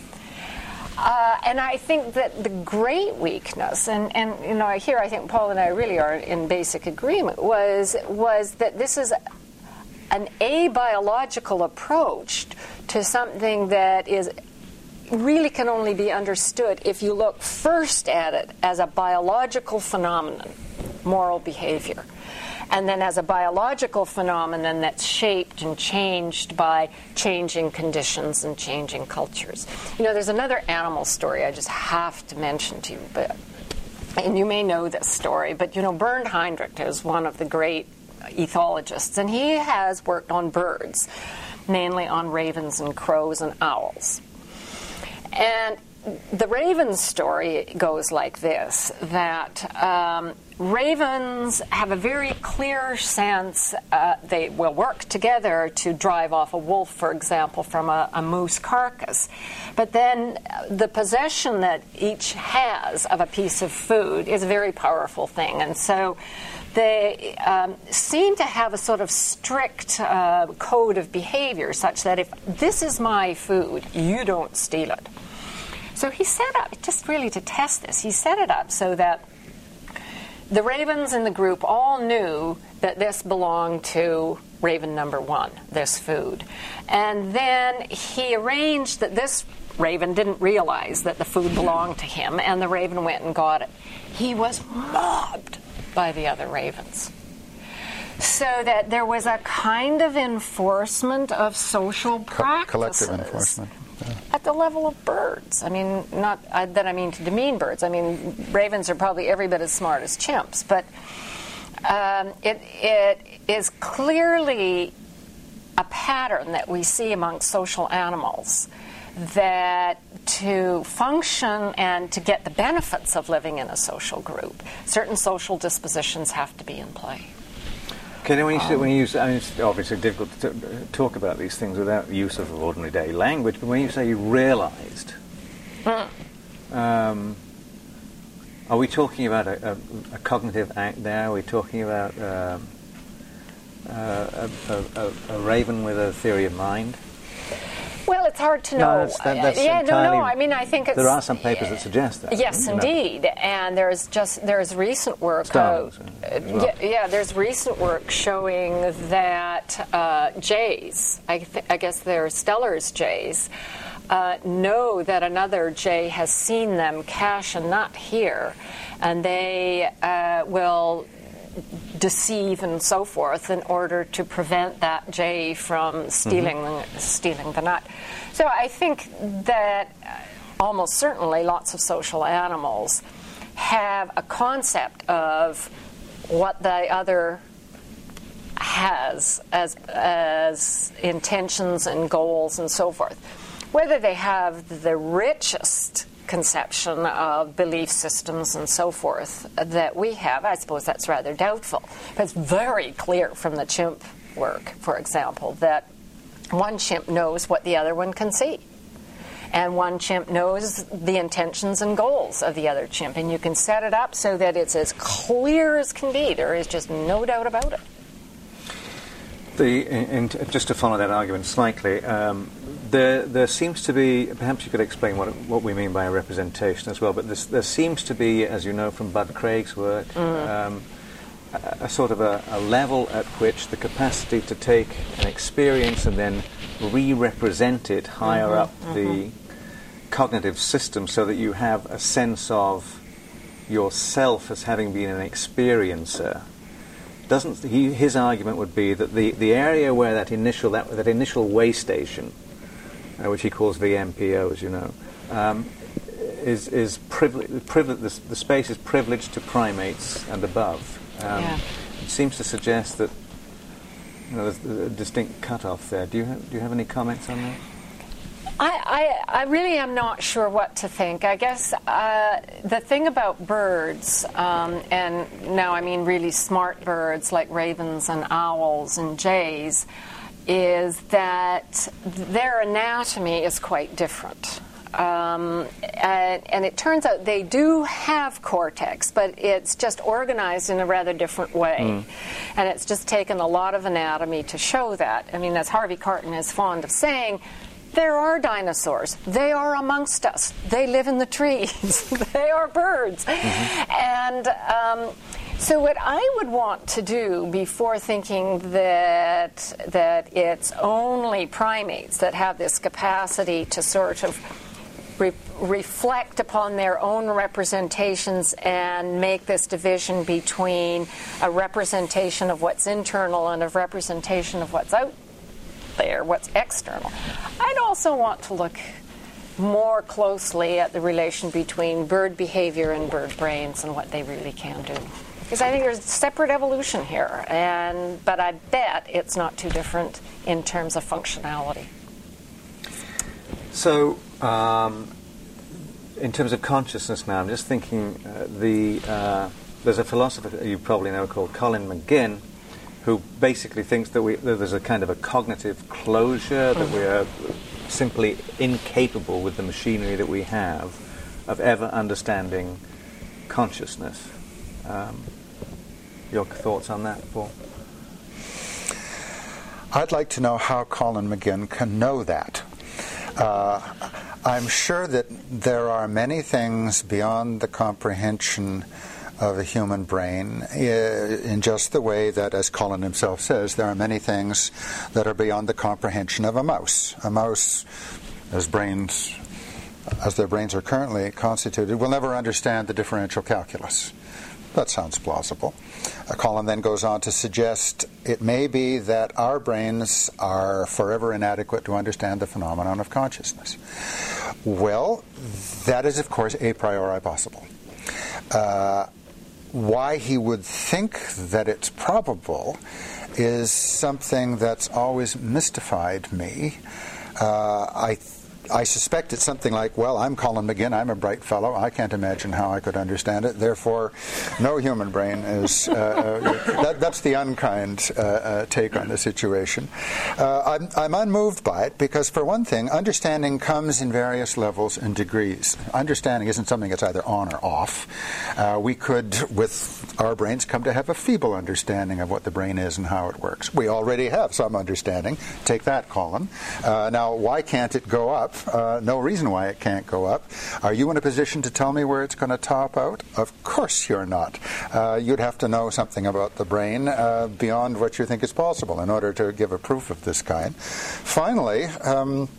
Uh, and I think that the great weakness, and, and you know, here I think Paul and I really are in basic agreement, was was that this is an abiological approach to something that is really can only be understood if you look first at it as a biological phenomenon, moral behavior, and then as a biological phenomenon that's shaped and changed by changing conditions and changing cultures. You know, there's another animal story I just have to mention to you, but, and you may know this story, but you know, Bernd Heinrich is one of the great ethologists, and he has worked on birds, mainly on ravens and crows and owls. And the raven story goes like this, that um, ravens have a very clear sense, uh, they will work together to drive off a wolf, for example, from a, a moose carcass. But then the possession that each has of a piece of food is a very powerful thing. And so they um, seem to have a sort of strict uh, code of behavior such that if this is my food, you don't steal it. So he set up, just really to test this, he set it up so that the ravens in the group all knew that this belonged to raven number one, this food. And then he arranged that this raven didn't realize that the food belonged to him, and the raven went and got it. He was mobbed by the other ravens. So that there was a kind of enforcement of social practices. Collective enforcement. Yeah. At the level of birds. I mean, not uh, that I mean to demean birds. I mean, ravens are probably every bit as smart as chimps, but um, it it is clearly a pattern that we see among social animals, that to function and to get the benefits of living in a social group, certain social dispositions have to be in play. Okay, when you, um, when you use, I mean, it's obviously difficult to t- talk about these things without use of ordinary day language, but when you say you realized, mm. um, are we talking about a, a, a cognitive act there? Are we talking about uh, uh, a, a, a raven with a theory of mind? Well, it's hard to know. No, that's, that, that's yeah, entirely, no, no. I mean, I think it's, there are some papers that suggest that. Yes, indeed, know. And there's just there's recent work. Uh, well. yeah, yeah, there's recent work showing that uh, jays, I, th- I guess they're Steller's jays, uh, know that another jay has seen them cache a nut here, and they uh, will deceive and so forth in order to prevent that jay from stealing mm-hmm. stealing the nut. So I think that almost certainly lots of social animals have a concept of what the other has as as intentions and goals and so forth. Whether they have the richest conception of belief systems and so forth that we have, I suppose that's rather doubtful. But it's very clear from the chimp work, for example, that one chimp knows what the other one can see. And one chimp knows the intentions and goals of the other chimp. And you can set it up so that it's as clear as can be. There is just no doubt about it. The, and just to follow that argument slightly, um, there there seems to be, perhaps you could explain what what we mean by a representation as well, but this, there seems to be, as you know from Bud Craig's work, mm. um, a, a sort of a, a level at which the capacity to take an experience and then re-represent it higher mm-hmm, up mm-hmm. the cognitive system so that you have a sense of yourself as having been an experiencer. Doesn't he, his argument would be that the, the area where that initial that, that initial way station, uh, which he calls V M P O, as you know, um, is is privileged. Privile- the, the space is privileged to primates and above. Um, yeah. It seems to suggest that, you know, there's a distinct cutoff there. Do you have, do you have any comments on that? I, I, I really am not sure what to think. I guess uh, the thing about birds, um, and now I mean really smart birds like ravens and owls and jays, is that their anatomy is quite different. Um, and, and it turns out they do have cortex, but it's just organized in a rather different way. Mm. And it's just taken a lot of anatomy to show that. I mean, as Harvey Carton is fond of saying, there are dinosaurs. They are amongst us. They live in the trees. They are birds. Mm-hmm. And um, so what I would want to do before thinking that that it's only primates that have this capacity to sort of re- reflect upon their own representations and make this division between a representation of what's internal and a representation of what's out there, what's external. I'd also want to look more closely at the relation between bird behavior and bird brains and what they really can do. Because I think there's separate evolution here, and but I bet it's not too different in terms of functionality. So, um, in terms of consciousness now, I'm just thinking, uh, the uh, there's a philosopher you probably know called Colin McGinn, who basically thinks that, we, that there's a kind of a cognitive closure, that we are simply incapable with the machinery that we have of ever understanding consciousness. Um, your thoughts on that, Paul? I'd like to know how Colin McGinn can know that. Uh, I'm sure that there are many things beyond the comprehension of a human brain, in just the way that, as Colin himself says, there are many things that are beyond the comprehension of a mouse. A mouse, as brains, as their brains are currently constituted, will never understand the differential calculus. That sounds plausible. Uh, Colin then goes on to suggest it may be that our brains are forever inadequate to understand the phenomenon of consciousness. Well, that is, of course, a priori possible. Uh, Why he would think that it's probable is something that's always mystified me. Uh, I I suspect it's something like, well, I'm Colin McGinn, I'm a bright fellow, I can't imagine how I could understand it, therefore no human brain is... Uh, uh, that, that's the unkind uh, uh, take on the situation. Uh, I'm, I'm unmoved by it because, for one thing, understanding comes in various levels and degrees. Understanding isn't something that's either on or off. Uh, we could, with our brains, come to have a feeble understanding of what the brain is and how it works. We already have some understanding. Take that, Colin. Uh, now, why can't it go up? Uh, no reason why it can't go up. Are you in a position to tell me where it's going to top out? Of course you're not. Uh, you'd have to know something about the brain uh, beyond what you think is possible in order to give a proof of this kind. Finally, um,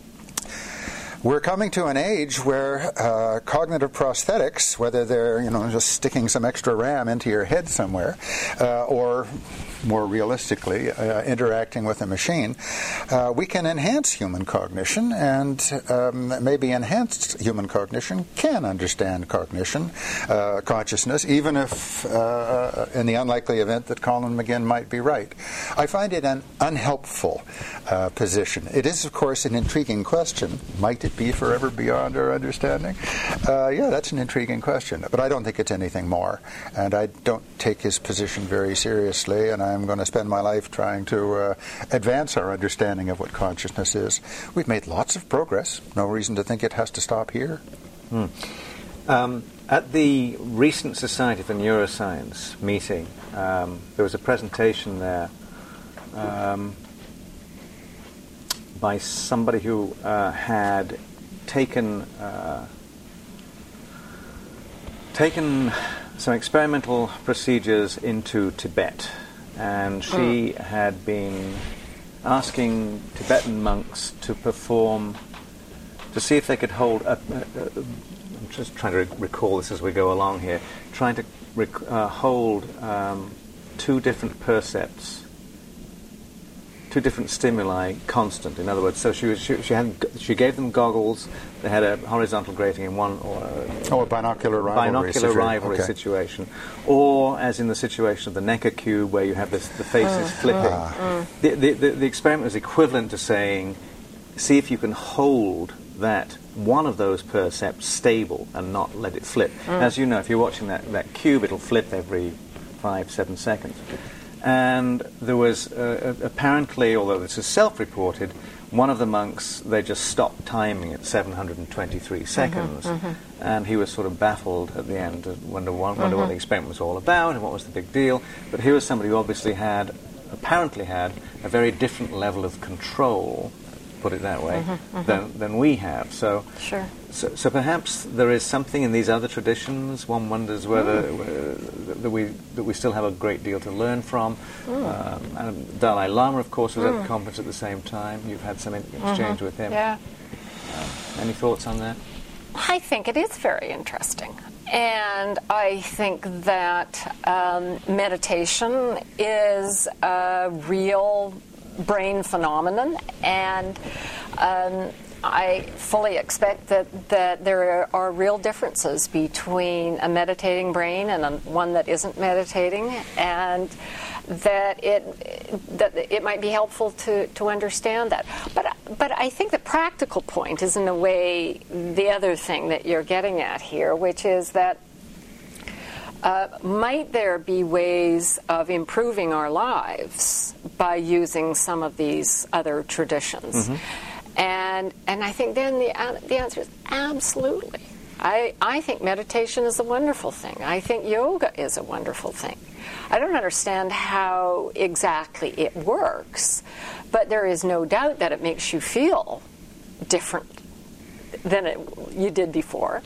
we're coming to an age where uh, cognitive prosthetics, whether they're, you know, just sticking some extra RAM into your head somewhere, uh, or more realistically, uh, interacting with a machine, uh, we can enhance human cognition, and um, maybe enhanced human cognition can understand cognition, uh, consciousness, even if, uh, in the unlikely event that Colin McGinn might be right. I find it an unhelpful uh, position. It is, of course, an intriguing question. Might it be forever beyond our understanding? Uh, yeah, that's an intriguing question, but I don't think it's anything more, and I don't take his position very seriously, and I'm going to spend my life trying to uh, advance our understanding of what consciousness is. We've made lots of progress. No reason to think it has to stop here. Hmm. Um, at the recent Society for Neuroscience meeting, um, there was a presentation there um, by somebody who uh, had taken uh, taken some experimental procedures into Tibet, and she oh. had been asking Tibetan monks to perform, to see if they could hold a, a, a I'm just trying to recall this as we go along here, trying to rec- uh, hold um, two different percepts two different stimuli constant. In other words, so she was, she, she had she gave them goggles. They had a horizontal grating in one, or a, oh, a binocular rivalry, binocular situation. rivalry Okay. situation, or as in the situation of the Necker cube, where you have this, the faces flipping. Ah. The, the, the, the experiment was equivalent to saying, see if you can hold that one of those percepts stable and not let it flip. Mm. As you know, if you're watching that, that cube, it'll flip every five, seven seconds. And there was uh, apparently, although this is self-reported, one of the monks, they just stopped timing at seven hundred twenty-three seconds, Mm-hmm, mm-hmm. and he was sort of baffled at the end, to wonder, wonder Mm-hmm. what the experiment was all about and what was the big deal. But here was somebody who obviously had, apparently had, a very different level of control, put it that way, Mm-hmm, mm-hmm. than than we have. So, Sure. so, so perhaps there is something in these other traditions. One wonders whether Mm. uh, that we that we still have a great deal to learn from. Mm. Um, and Dalai Lama, of course, was at Mm. the conference at the same time. You've had some in- exchange Mhm. with him. Yeah. Any thoughts on that? I think it is very interesting. And I think that um, meditation is a real brain phenomenon, and um, I fully expect that, that there are real differences between a meditating brain and a, one that isn't meditating, and that it that it might be helpful to, to understand that. But but I think the practical point is, in a way, the other thing that you're getting at here, which is that Uh, might there be ways of improving our lives by using some of these other traditions? Mm-hmm. And and I think then the uh, the answer is absolutely. I, I think meditation is a wonderful thing. I think yoga is a wonderful thing. I don't understand how exactly it works, but there is no doubt that it makes you feel different than it, you did before.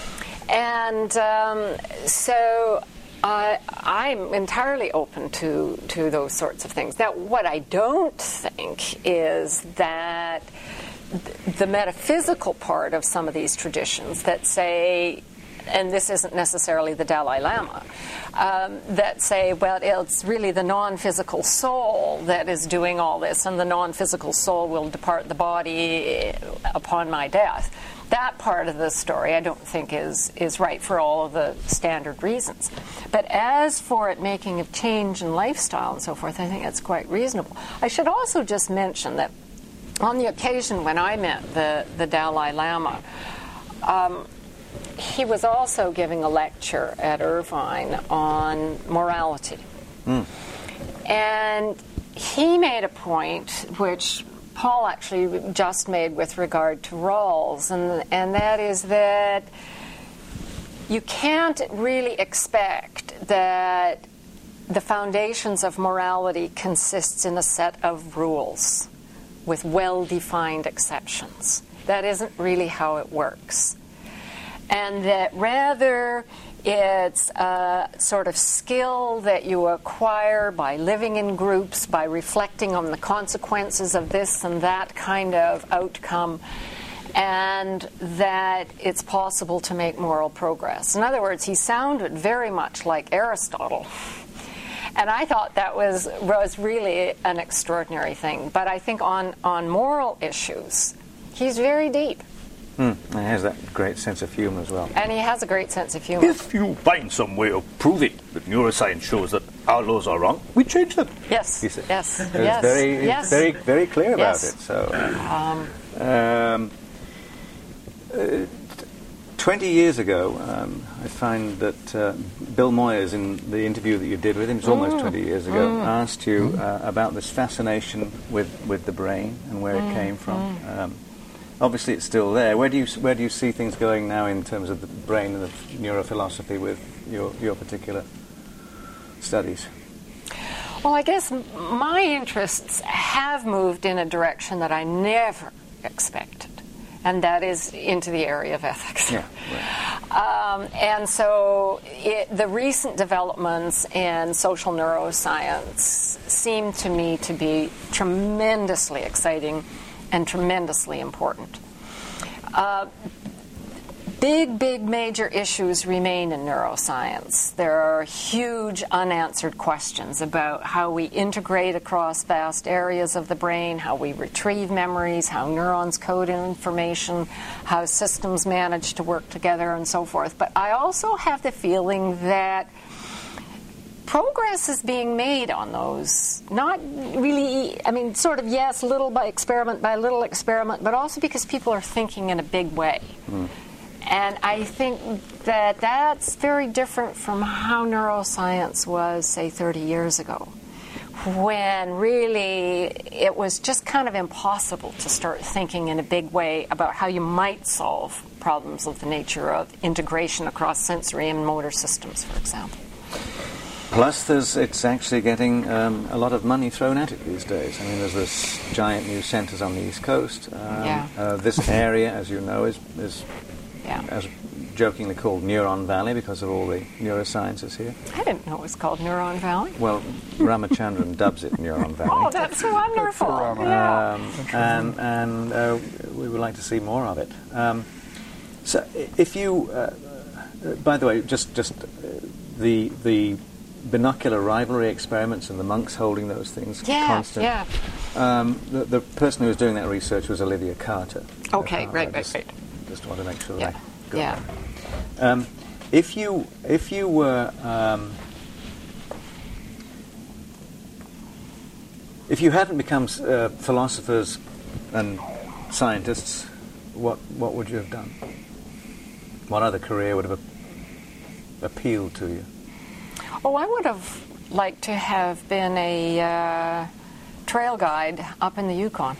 And um, so uh, I'm entirely open to, to those sorts of things. Now, what I don't think is that th- the metaphysical part of some of these traditions that say, and this isn't necessarily the Dalai Lama, um, that say, well, it's really the non-physical soul that is doing all this, and the non-physical soul will depart the body upon my death. That part of the story I don't think is, is right for all of the standard reasons. But as for it making a change in lifestyle and so forth, I think it's quite reasonable. I should also just mention that on the occasion when I met the, the Dalai Lama, um, he was also giving a lecture at Irvine on morality. Mm. And he made a point which Paul actually just made with regard to Rawls, and, and that is that you can't really expect that the foundations of morality consists in a set of rules with well-defined exceptions. That isn't really how it works. And that rather it's a sort of skill that you acquire by living in groups, by reflecting on the consequences of this and that kind of outcome, and that it's possible to make moral progress. In other words, he sounded very much like Aristotle. And I thought that was was really an extraordinary thing. But I think on, on moral issues, he's very deep. Mm, and he has that great sense of humor as well. And he has a great sense of humor. If you find some way of proving that neuroscience shows that our laws are wrong, we change them. Yes, He said. yes, He was yes, very, he was yes. very, very clear about Yes. it. So, Um, um, uh, twenty years ago, um, I find that uh, Bill Moyers, in the interview that you did with him, it's almost Mm. twenty years ago, asked you uh, about this fascination with, with the brain and where it came from. Um, obviously, it's still there. Where do you where do you see things going now in terms of the brain and the neurophilosophy with your your particular studies? Well, I guess m- my interests have moved in a direction that I never expected, and that is into the area of ethics. Yeah, Um, and so it, the recent developments in social neuroscience seem to me to be tremendously exciting and tremendously important. Uh, big, big major issues remain in neuroscience. There are huge unanswered questions about how we integrate across vast areas of the brain, how we retrieve memories, how neurons code information, how systems manage to work together, and so forth. But I also have the feeling that progress is being made on those. Not really, I mean, sort of, yes, little by experiment by little experiment, but also because people are thinking in a big way. Mm. And I think that that's very different from how neuroscience was, say, thirty years ago, when really it was just kind of impossible to start thinking in a big way about how you might solve problems of the nature of integration across sensory and motor systems, for example. Plus, there's, it's actually getting um, a lot of money thrown at it these days. I mean, there's this giant new centres on the East Coast. Um, yeah. uh, this area, as you know, is, is yeah. as jokingly called Neuron Valley because of all the neurosciences here. I didn't know it was called Neuron Valley. Well, Ramachandran dubs it Neuron Valley. Oh, that's wonderful. Yeah. Um, and and uh, we would like to see more of it. Um, so, if you, uh, uh, by the way, just just uh, the the binocular rivalry experiments and the monks holding those things yeah, constant. Yeah. Um, the, the person who was doing that research was Olivia Carter. Okay, uh, right, just, right, right. Just want to make sure yeah. that I got yeah. that. Um, if you if you were um, if you hadn't become uh, philosophers and scientists, what what would you have done? What other career would have a- appealed to you? Oh, I would have liked to have been a uh, trail guide up in the Yukon,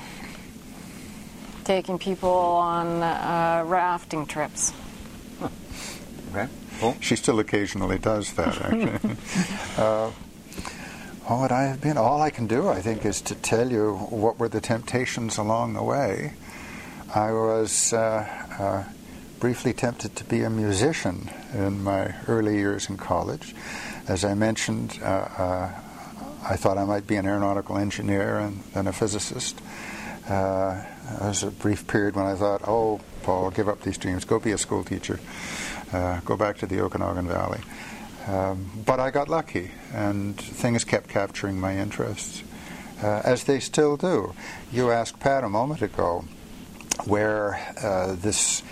taking people on uh, rafting trips. Huh. Okay. Cool. She still occasionally does that, actually. uh, what would I have been? All I can do, I think, is to tell you what were the temptations along the way. I was uh, uh, briefly tempted to be a musician in my early years in college. As I mentioned, uh, uh, I thought I might be an aeronautical engineer and then a physicist. Uh, there was a brief period when I thought, oh, Paul, give up these dreams, go be a school teacher, uh, go back to the Okanagan Valley. Um, but I got lucky, and things kept capturing my interests, uh, as they still do. You asked Pat a moment ago where uh, this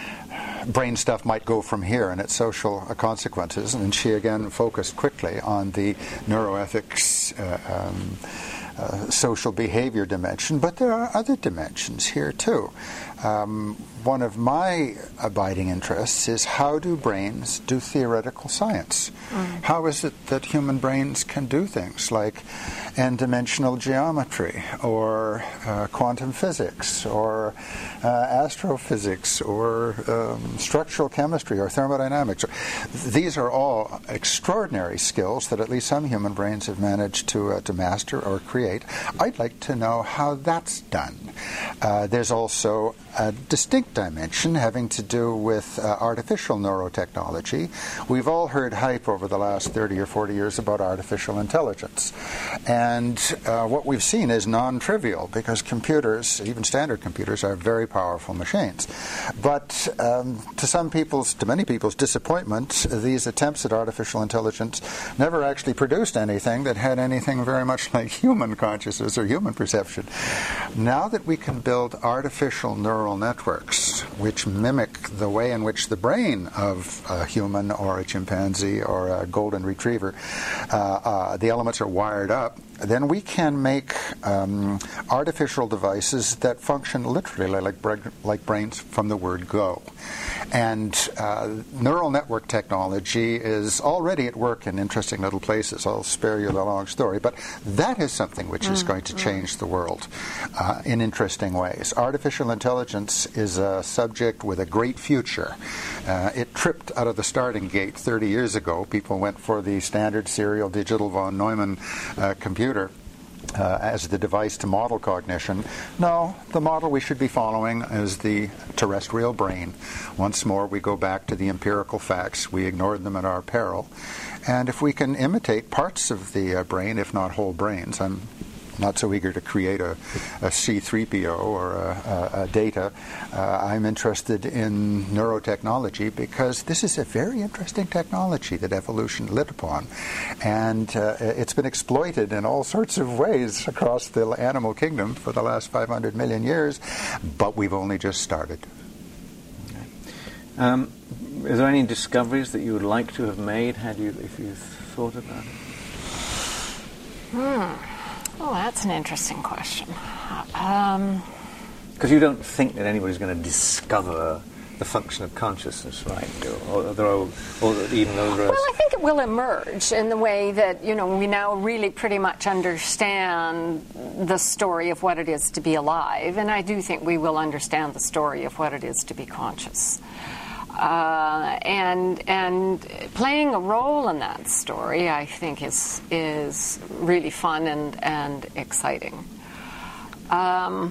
brain stuff might go from here and its social consequences, and she again focused quickly on the neuroethics uh, um, uh, social behavior dimension, but there are other dimensions here too. Um, one of my abiding interests is how do brains do theoretical science? Mm. How is it that human brains can do things like n-dimensional geometry or uh, quantum physics or uh, astrophysics or um, structural chemistry or thermodynamics? These are all extraordinary skills that at least some human brains have managed to, uh, to master or create. I'd like to know how that's done. Uh, there's also a distinct dimension having to do with uh, artificial neurotechnology. We've all heard hype over the last thirty or forty years about artificial intelligence. And uh, what we've seen is non-trivial because computers, even standard computers, are very powerful machines. But um, to some people's, to many people's disappointment, these attempts at artificial intelligence never actually produced anything that had anything very much like human consciousness or human perception. Now that we can build artificial neural networks which mimic the way in which the brain of a human or a chimpanzee or a golden retriever, uh, uh, the elements are wired up, then we can make um, artificial devices that function literally like, like brains from the word go. And uh, neural network technology is already at work in interesting little places. I'll spare you the long story, but that is something which mm, is going to mm. change the world uh, in interesting ways. Artificial intelligence is a subject with a great future. Uh, it tripped out of the starting gate thirty years ago. People went for the standard serial digital von Neumann uh, computer Uh, as the device to model cognition. No, the model we should be following is the terrestrial brain. Once more, we go back to the empirical facts. We ignored them at our peril. And if we can imitate parts of the uh, brain, if not whole brains, I'm not so eager to create a, a C three P O or a, a, a data. Uh, I'm interested in neurotechnology because this is a very interesting technology that evolution lit upon. And uh, it's been exploited in all sorts of ways across the animal kingdom for the last five hundred million years, but we've only just started. Um, is there any discoveries that you would like to have made, had you, if you've thought about it? Hmm. Oh, that's an interesting question. Um, Because you don't think that anybody's going to discover the function of consciousness, right? Or, or, or, or even those. Well, I think it will emerge in the way that, you know, we now really pretty much understand the story of what it is to be alive, and I do think we will understand the story of what it is to be conscious. Uh, and and playing a role in that story, I think, is is really fun and and exciting. Um,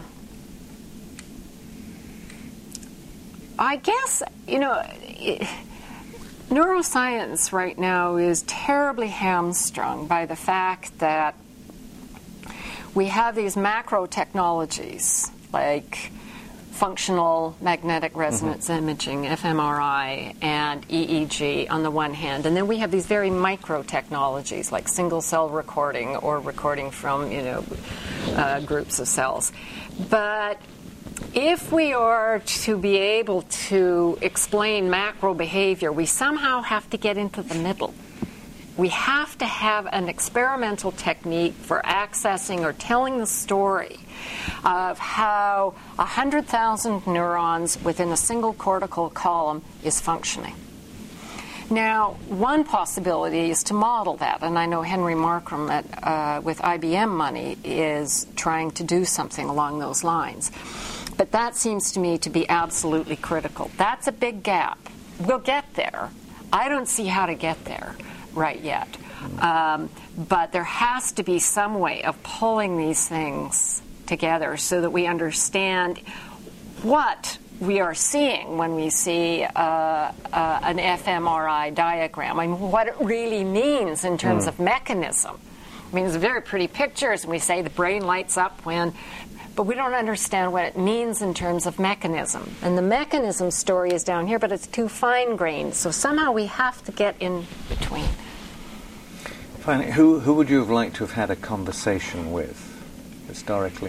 I guess, you know, it, neuroscience right now is terribly hamstrung by the fact that we have these macro technologies like functional magnetic resonance mm-hmm. imaging, f M R I, and E E G on the one hand, and then we have these very micro technologies like single cell recording or recording from, you know, uh, groups of cells. But if we are to be able to explain macro behavior, we somehow have to get into the middle. We have to have an experimental technique for accessing or telling the story of how one hundred thousand neurons within a single cortical column is functioning. Now, one possibility is to model that, and I know Henry Markram at, uh, with I B M money is trying to do something along those lines. But that seems to me to be absolutely critical. That's a big gap. We'll get there. I don't see how to get there right yet. Um, but there has to be some way of pulling these things together so that we understand what we are seeing when we see uh, uh, an f M R I diagram. I mean, what it really means in terms mm. of mechanism. I mean, it's very pretty pictures, and we say the brain lights up when... But we don't understand what it means in terms of mechanism. And the mechanism story is down here, but it's too fine-grained. So somehow we have to get in between. Finally, who, who would you have liked to have had a conversation with, historically?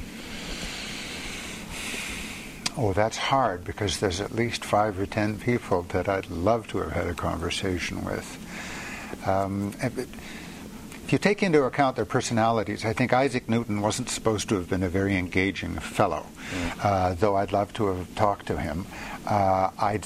Oh, that's hard, because there's at least five or ten people that I'd love to have had a conversation with. Um, If you take into account their personalities, I think Isaac Newton wasn't supposed to have been a very engaging fellow, mm. uh, though I'd love to have talked to him. Uh, I'd,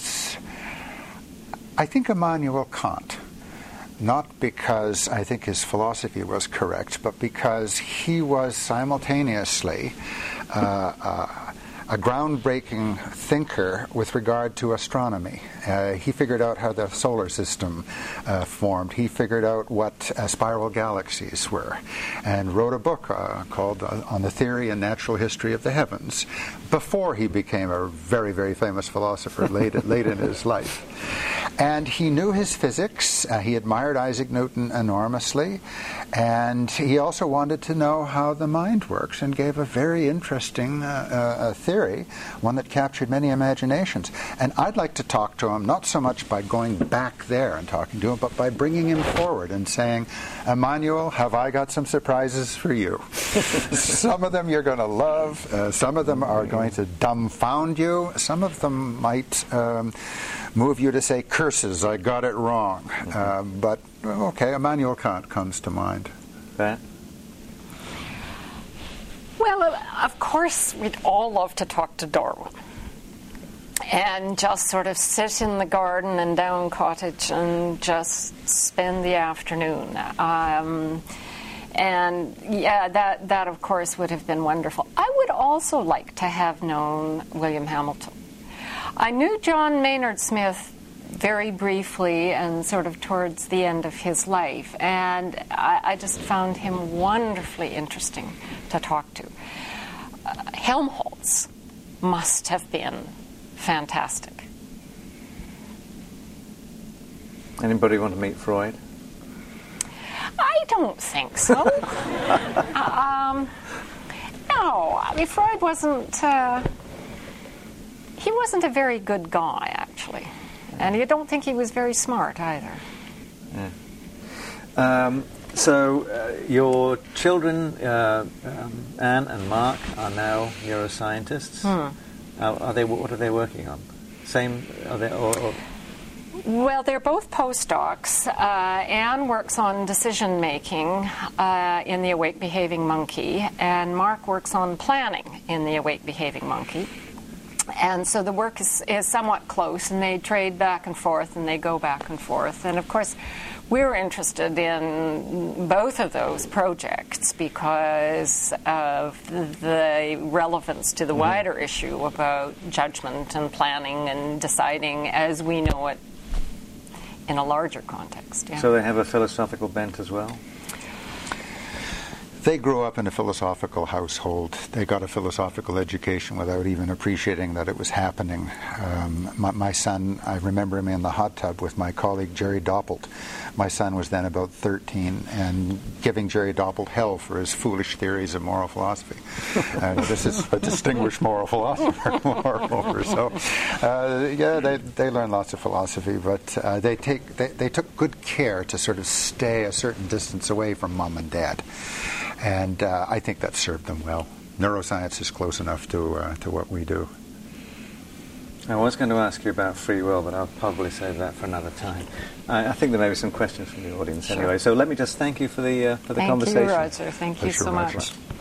I think Immanuel Kant, not because I think his philosophy was correct, but because he was simultaneously uh, uh, a groundbreaking thinker with regard to astronomy. Uh, he figured out how the solar system uh, formed. He figured out what uh, spiral galaxies were, and wrote a book uh, called uh, On the Theory and Natural History of the Heavens before he became a very, very famous philosopher late, late in his life. And he knew his physics. Uh, he admired Isaac Newton enormously, and he also wanted to know how the mind works, and gave a very interesting uh, uh, theory, one that captured many imaginations. And I'd like to talk to him, not so much by going back there and talking to him, but by bringing him forward and saying, Immanuel, have I got some surprises for you? Some of them you're going to love. Uh, some of them are going to dumbfound you. Some of them might um, move you to say, curses, I got it wrong. Mm-hmm. Uh, but, okay, Immanuel Kant comes to mind. That? Well, of course, we'd all love to talk to Darwin and just sort of sit in the garden in Down Cottage and just spend the afternoon. Um, and, yeah, that, that, of course, would have been wonderful. I would also like to have known William Hamilton. I knew John Maynard Smith very briefly and sort of towards the end of his life, and I, I just found him wonderfully interesting to talk to. Uh, Helmholtz must have been fantastic. Anybody want to meet Freud? I'd don't think so. um, no, I mean, Freud wasn't, uh, he wasn't a very good guy, actually. And I don't think he was very smart either. Yeah. Um, so uh, your children, uh, um, Anne and Mark, are now neuroscientists. Hmm. Uh, are they? What are they working on? Same? Are they? Or, or Well, they're both postdocs. Uh, Anne works on decision making uh, in the awake behaving monkey, and Mark works on planning in the awake behaving monkey. And so the work is, is somewhat close, and they trade back and forth, and they go back and forth. And of course, we're interested in both of those projects because of the relevance to the Mm-hmm. wider issue about judgment and planning and deciding as we know it in a larger context. Yeah. so they have a philosophical bent as well. They grew up in a philosophical household. They got a philosophical education without even appreciating that it was happening. Um, my, my son, I remember him in the hot tub with my colleague Jerry Doppelt. My son was then about thirteen and giving Jerry Doppelt hell for his foolish theories of moral philosophy. Uh, this is a distinguished moral philosopher, moreover. So, uh, yeah, they they learn lots of philosophy, but uh, they take they, they took good care to sort of stay a certain distance away from mom and dad. And uh, I think that served them well. Neuroscience is close enough to uh, to what we do. I was going to ask you about free will, but I'll probably save that for another time. I, I think there may be some questions from the audience Sure. anyway. So let me just thank you for the uh, for the Thank conversation. you, Roger. Thank you Pleasure, so Roger. much.